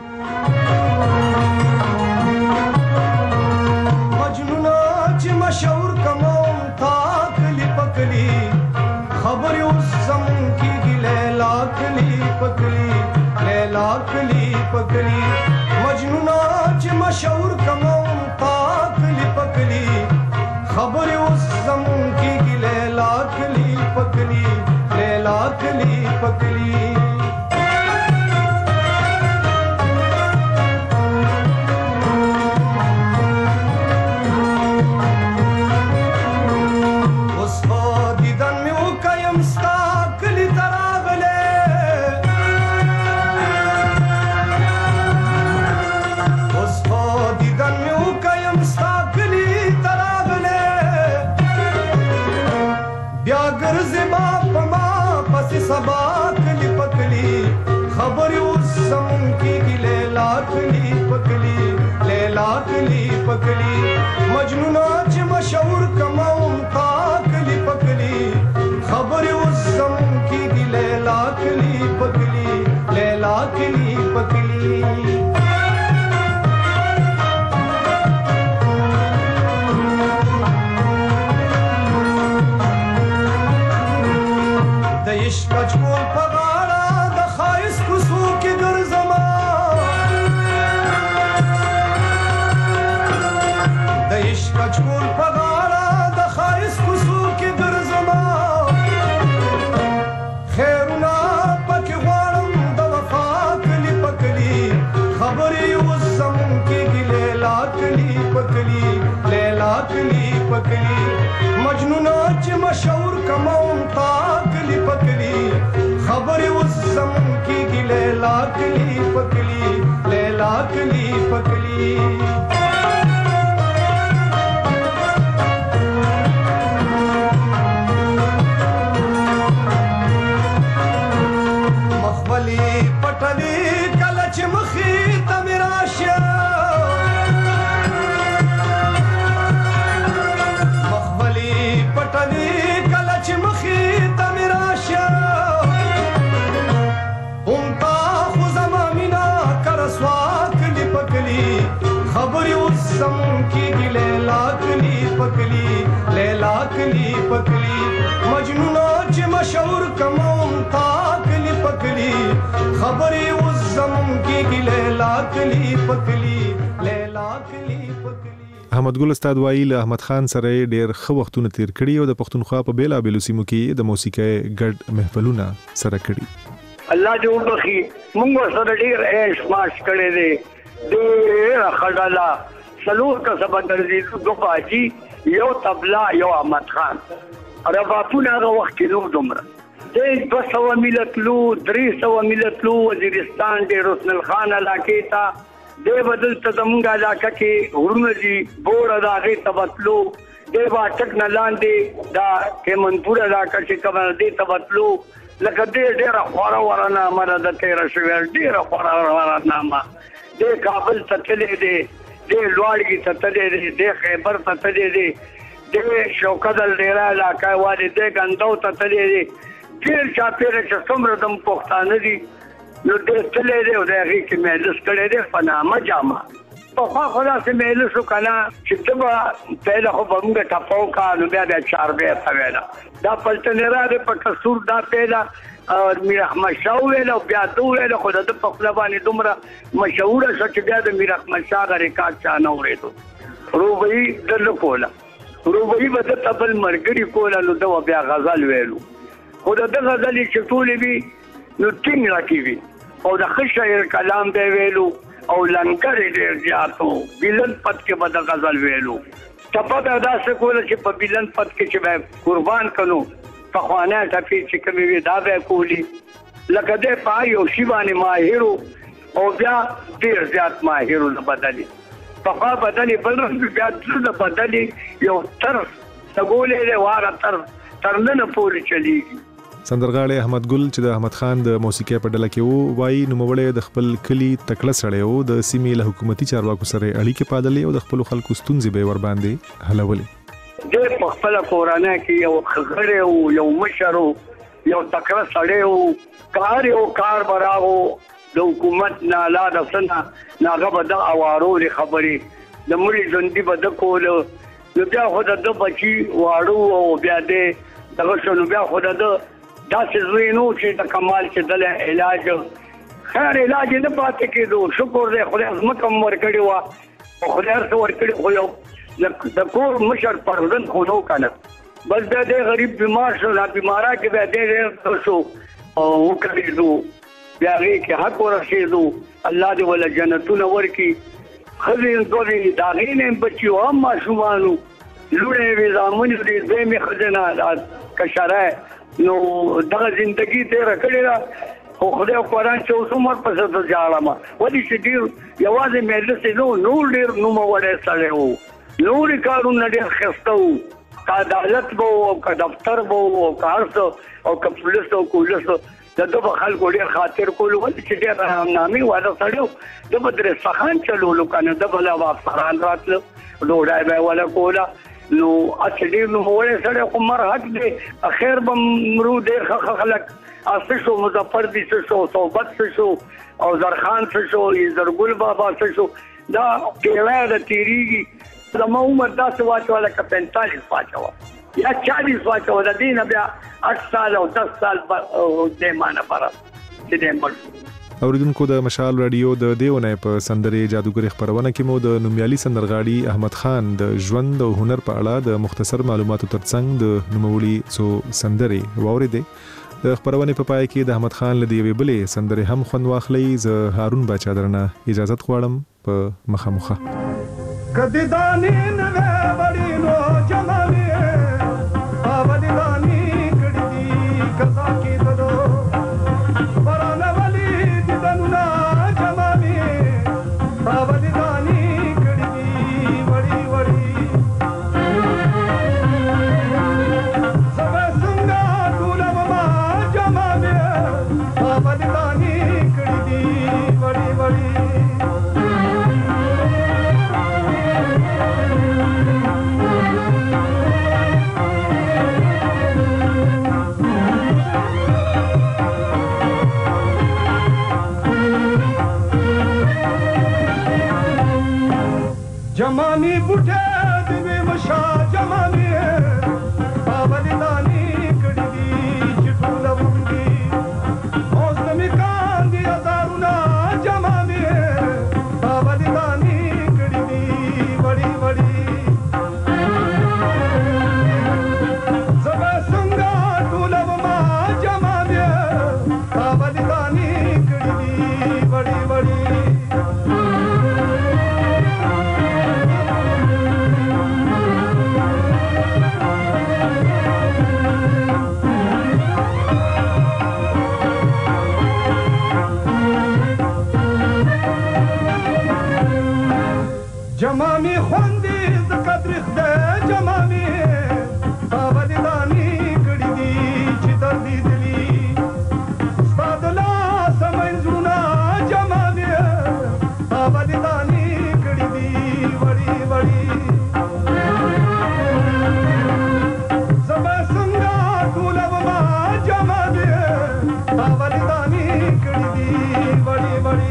مجنون چې مشهور کوم تا کلی پکلی خبر اوس زمون کې لیلا کلی پکلی لیلا کلی پکلی مجنون چې مشهور کوم تا کلی پکلی خبر اوس زمون کې لیلا کلی پکلی لیلا کلی پکلی. सबा कली पकली खबर उस सम की लेला कली पकली लेला कली पकली मजनूना च मशहूर कमाऊं था कली पकली खबर उस सम की लेला कली पकली लेला कली पकली. پچکول پغاړه د خایس کوسو کې ګرځما د عشق پچکول پغاړه د خایس کوسو کې ګرځما خیرونه پکې غواړم د وفا کلی پکلی خبرې اوس زمون کې لیلا کلی پکلی لیلا کلی پکلی مجنونه چې مشهور کماوم تا کلی پکلی خبر اوس زمون کی لیلا کلی پکلی لیلا کلی پکلی. مخبلی پټلی کله چې مخې ته مې راشه مخبلی پټلی کله چې مخې ته مې راشه خبر اوس زمون کی لیلا کلی پکلی لیلا کلی پکلی مجنون چې مشهور کموم تا کلی پکلی خبر اوس زمون کی لیلا کلی پکلی لیلا کلی پکلی. احمد ګل استاد وایي له احمد خان سره ډېر ښه وختونه تیر کړي او د پښتونخوا په بیلا بیلو سیمو کې د موسیقۍ ګډ محفلونه سره کړي. الله دې وبخي موږ سره ډېر عیش ماش کړی دی ډېر خړلا سلور کا سبا درځي دو باجی یو تبلا یو احمد خان رباپونه هغه وخت کې نو دومره دې دو سو ملت لو درې سو ملت لو وزیرستان دې رسول خان علاقې ته دې بدل ته زمونږ علاقه کې ورونه دي بور اداغه تبتلو دې واټک نه لاندې دا کمنپور علاقه چې کوم دې تبتلو لکه دې ډېر خورا ورانه مرده تیر شوی ډېر خورا ورانه ما دې کابل ته تلې دې دې لوړګي ته تلې دې دې خیبر ته تلې دې دې شوکدل ډېر علاقه واره دې ګنداو ته تلې دې ډېر چا پیر چې څومره دم پښتانه دي نو دې تلې دې او دې کې مې لس کړې دې فنامه جامه په خوا خدا سي مې لسو کنه چې تبا پیدا خو بمګه ټاپو کا نو بیا بیا چار به فویلا دا پلتنه را دې په کسور دا پیدا او میر احمد شاه ویل او بیا دوه ویل خو د په خپل باندې دومره مشهور شو چې بیا د میر احمد شاه غری کا چا نه ورېدو روبي دل کولا روبي به د تبل مرګري کولا نو دا بیا غزل ویلو خو د غزل چې ټولې وی نو ټینګ راکېوي او د خشایر کلام به ویلو او لنګر ډېر زیاتو بلند پد کې به د غزل ویلو تپد ادا سکول چې په بلند پد کې چې به قربان کړو په خوانه ټپي چې کوي وی دا به کولی لکه دې پای او شی باندې ماهرو او بیا ډېر زیات ماهرو نه بدلی په خوا بدلی بل رنګ بیا څه بدلی یو تر سګولې له واره تر ترنه پورې چلیږي سندرغاړی احمد ګل چې د احمد خان د موسیقي په ډله کې وو وایي نوموړی د خپل کلی تکړه سړی وو د سیمې له حکومتي چارواکو سره اړیکې پاللې او د خپل خلکو ستونزې به ور باندې حلولې د په خپل کورانه کې یو خغړې او یو مشر یو تکړه سړی وو کار یو کار براغو د حکومت نه لا د سنا ناغه بد اوارو خبرې د مړي ژوندۍ بد کول نو بیا خو د بچي واړو او بیا دې دغه شنو بیا خو د دا چې زوی نو چې د کمال چې دله علاج خیر علاج نه پاتې کېدو شکر دې خدای عظمت هم ورکړی و او خدای سره ورکړی خو یو د کور مشر پرودن خو نو کنه بس د دې غریب بیمار شو لا بیمارا کې به دې شو او وکړو بیا کې حق ورسېدو الله دې ول جنتونه ورکي خزین دوی داغینه بچو هم ماشومانو لوړې وې زامن دې دې می خزنه کشره نو دغه ژوندۍ تیر کړی را خو خدای قرآن چې اوس عمر پس ته ځاړم ولې چې ډیر یوازې مې لسه نو نو ډیر نو موړې سره وو نور کارونه ډیر خسته وو کا عدالت وو او کا دفتر وو او کارس او کا پولیس او پولیس د دوه خلکو ډیر خاطر کولو ولې چې ډیر نامي واده سره د بدر سخان چلولو کنه د بلا وافران راتلو ډوډۍ به ولا کولا نو اصلي نو وړه سره عمر حق دي اخر بم مرو دې خلک اسشو مظفر دي شو صوبت شو او زرخان شو زرګل بابا شو دا کېلا د تیریږي د مو عمر تاسو واچو لکه پنځه واچو یا چالیس واچو د دین بیا اټ سال او دس سال د مانه پر دې دې اوریدونکو د مشال رادیو د دیونه په سندرې جادوګر خبرونه کې مو د نومیالي سندرغاړي احمد خان د ژوند او هنر په اړه د مختصر معلوماتو ترڅنګ د نوموړي څو سندرې واوریدې د خبرونه په پای کې د احمد خان لدی وی بلې سندرې هم خوند واخلي ز هارون بچا درنه اجازه غواړم په مخامخه کدی دانی نه وړي نو جمالي باور دانی کړي دي کزا کې ددو जमानी बुढ़े दिवे मशा जमानी बाबली दानी कड़ी चिटूला बुंदी मौसमी कांदी अदारुना जमानी बाबली दानी कड़ी बड़ी बड़ी जब संगा टूला मा जमानी बाबली दानी कड़ी बड़ी बड़ी کړي دي وړي وړي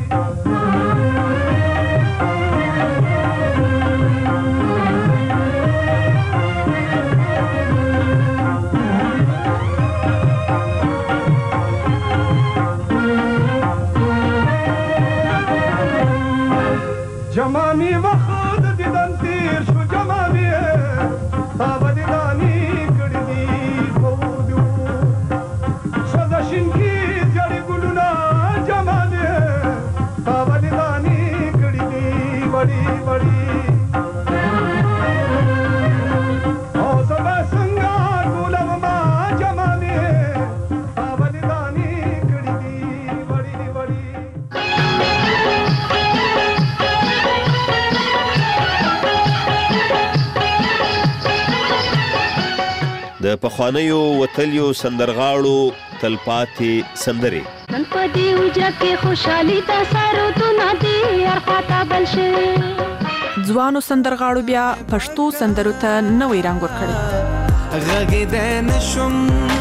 جمانی وخت دیدن تیر شو جمانی تابدی دانی کړي دي پودو سودا شینکی جړې ګلونا جمانی تابدی دانی کړي دي وړي وړي او سبا څنګه ګولم ما جمانی تابدی دانی کړي دي وړي وړي د پخوانیو وتلیو سندرغاړو تلپاتې سندرې نن په دې وجه کې خوشحالي دا سارو تو نادي ارخواته بل شي ځوانو سندرغاړو بیا پښتو سندرو ته نوې رنګ ورکړی غږې د نشم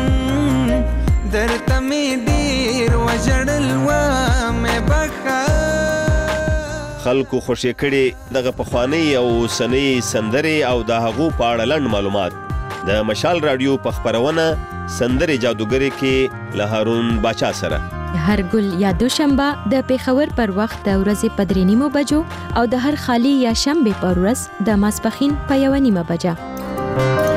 درته مې ډېر وژړل و مې بخه خلکو خوشې کړي دغه پخوانۍ او اوسنۍ سندرې او د هغو په اړه لنډ معلومات د مشال رادیو په خپرونه سندرې جادوګرې کې له هارون باچا سره هر ګل یا دوشنبه د پیښور پر وخت د ورځې په درې نیمو بجو او د هر خالی یا شنبه پر ورځ د ماسپښین په یو نیمه بجه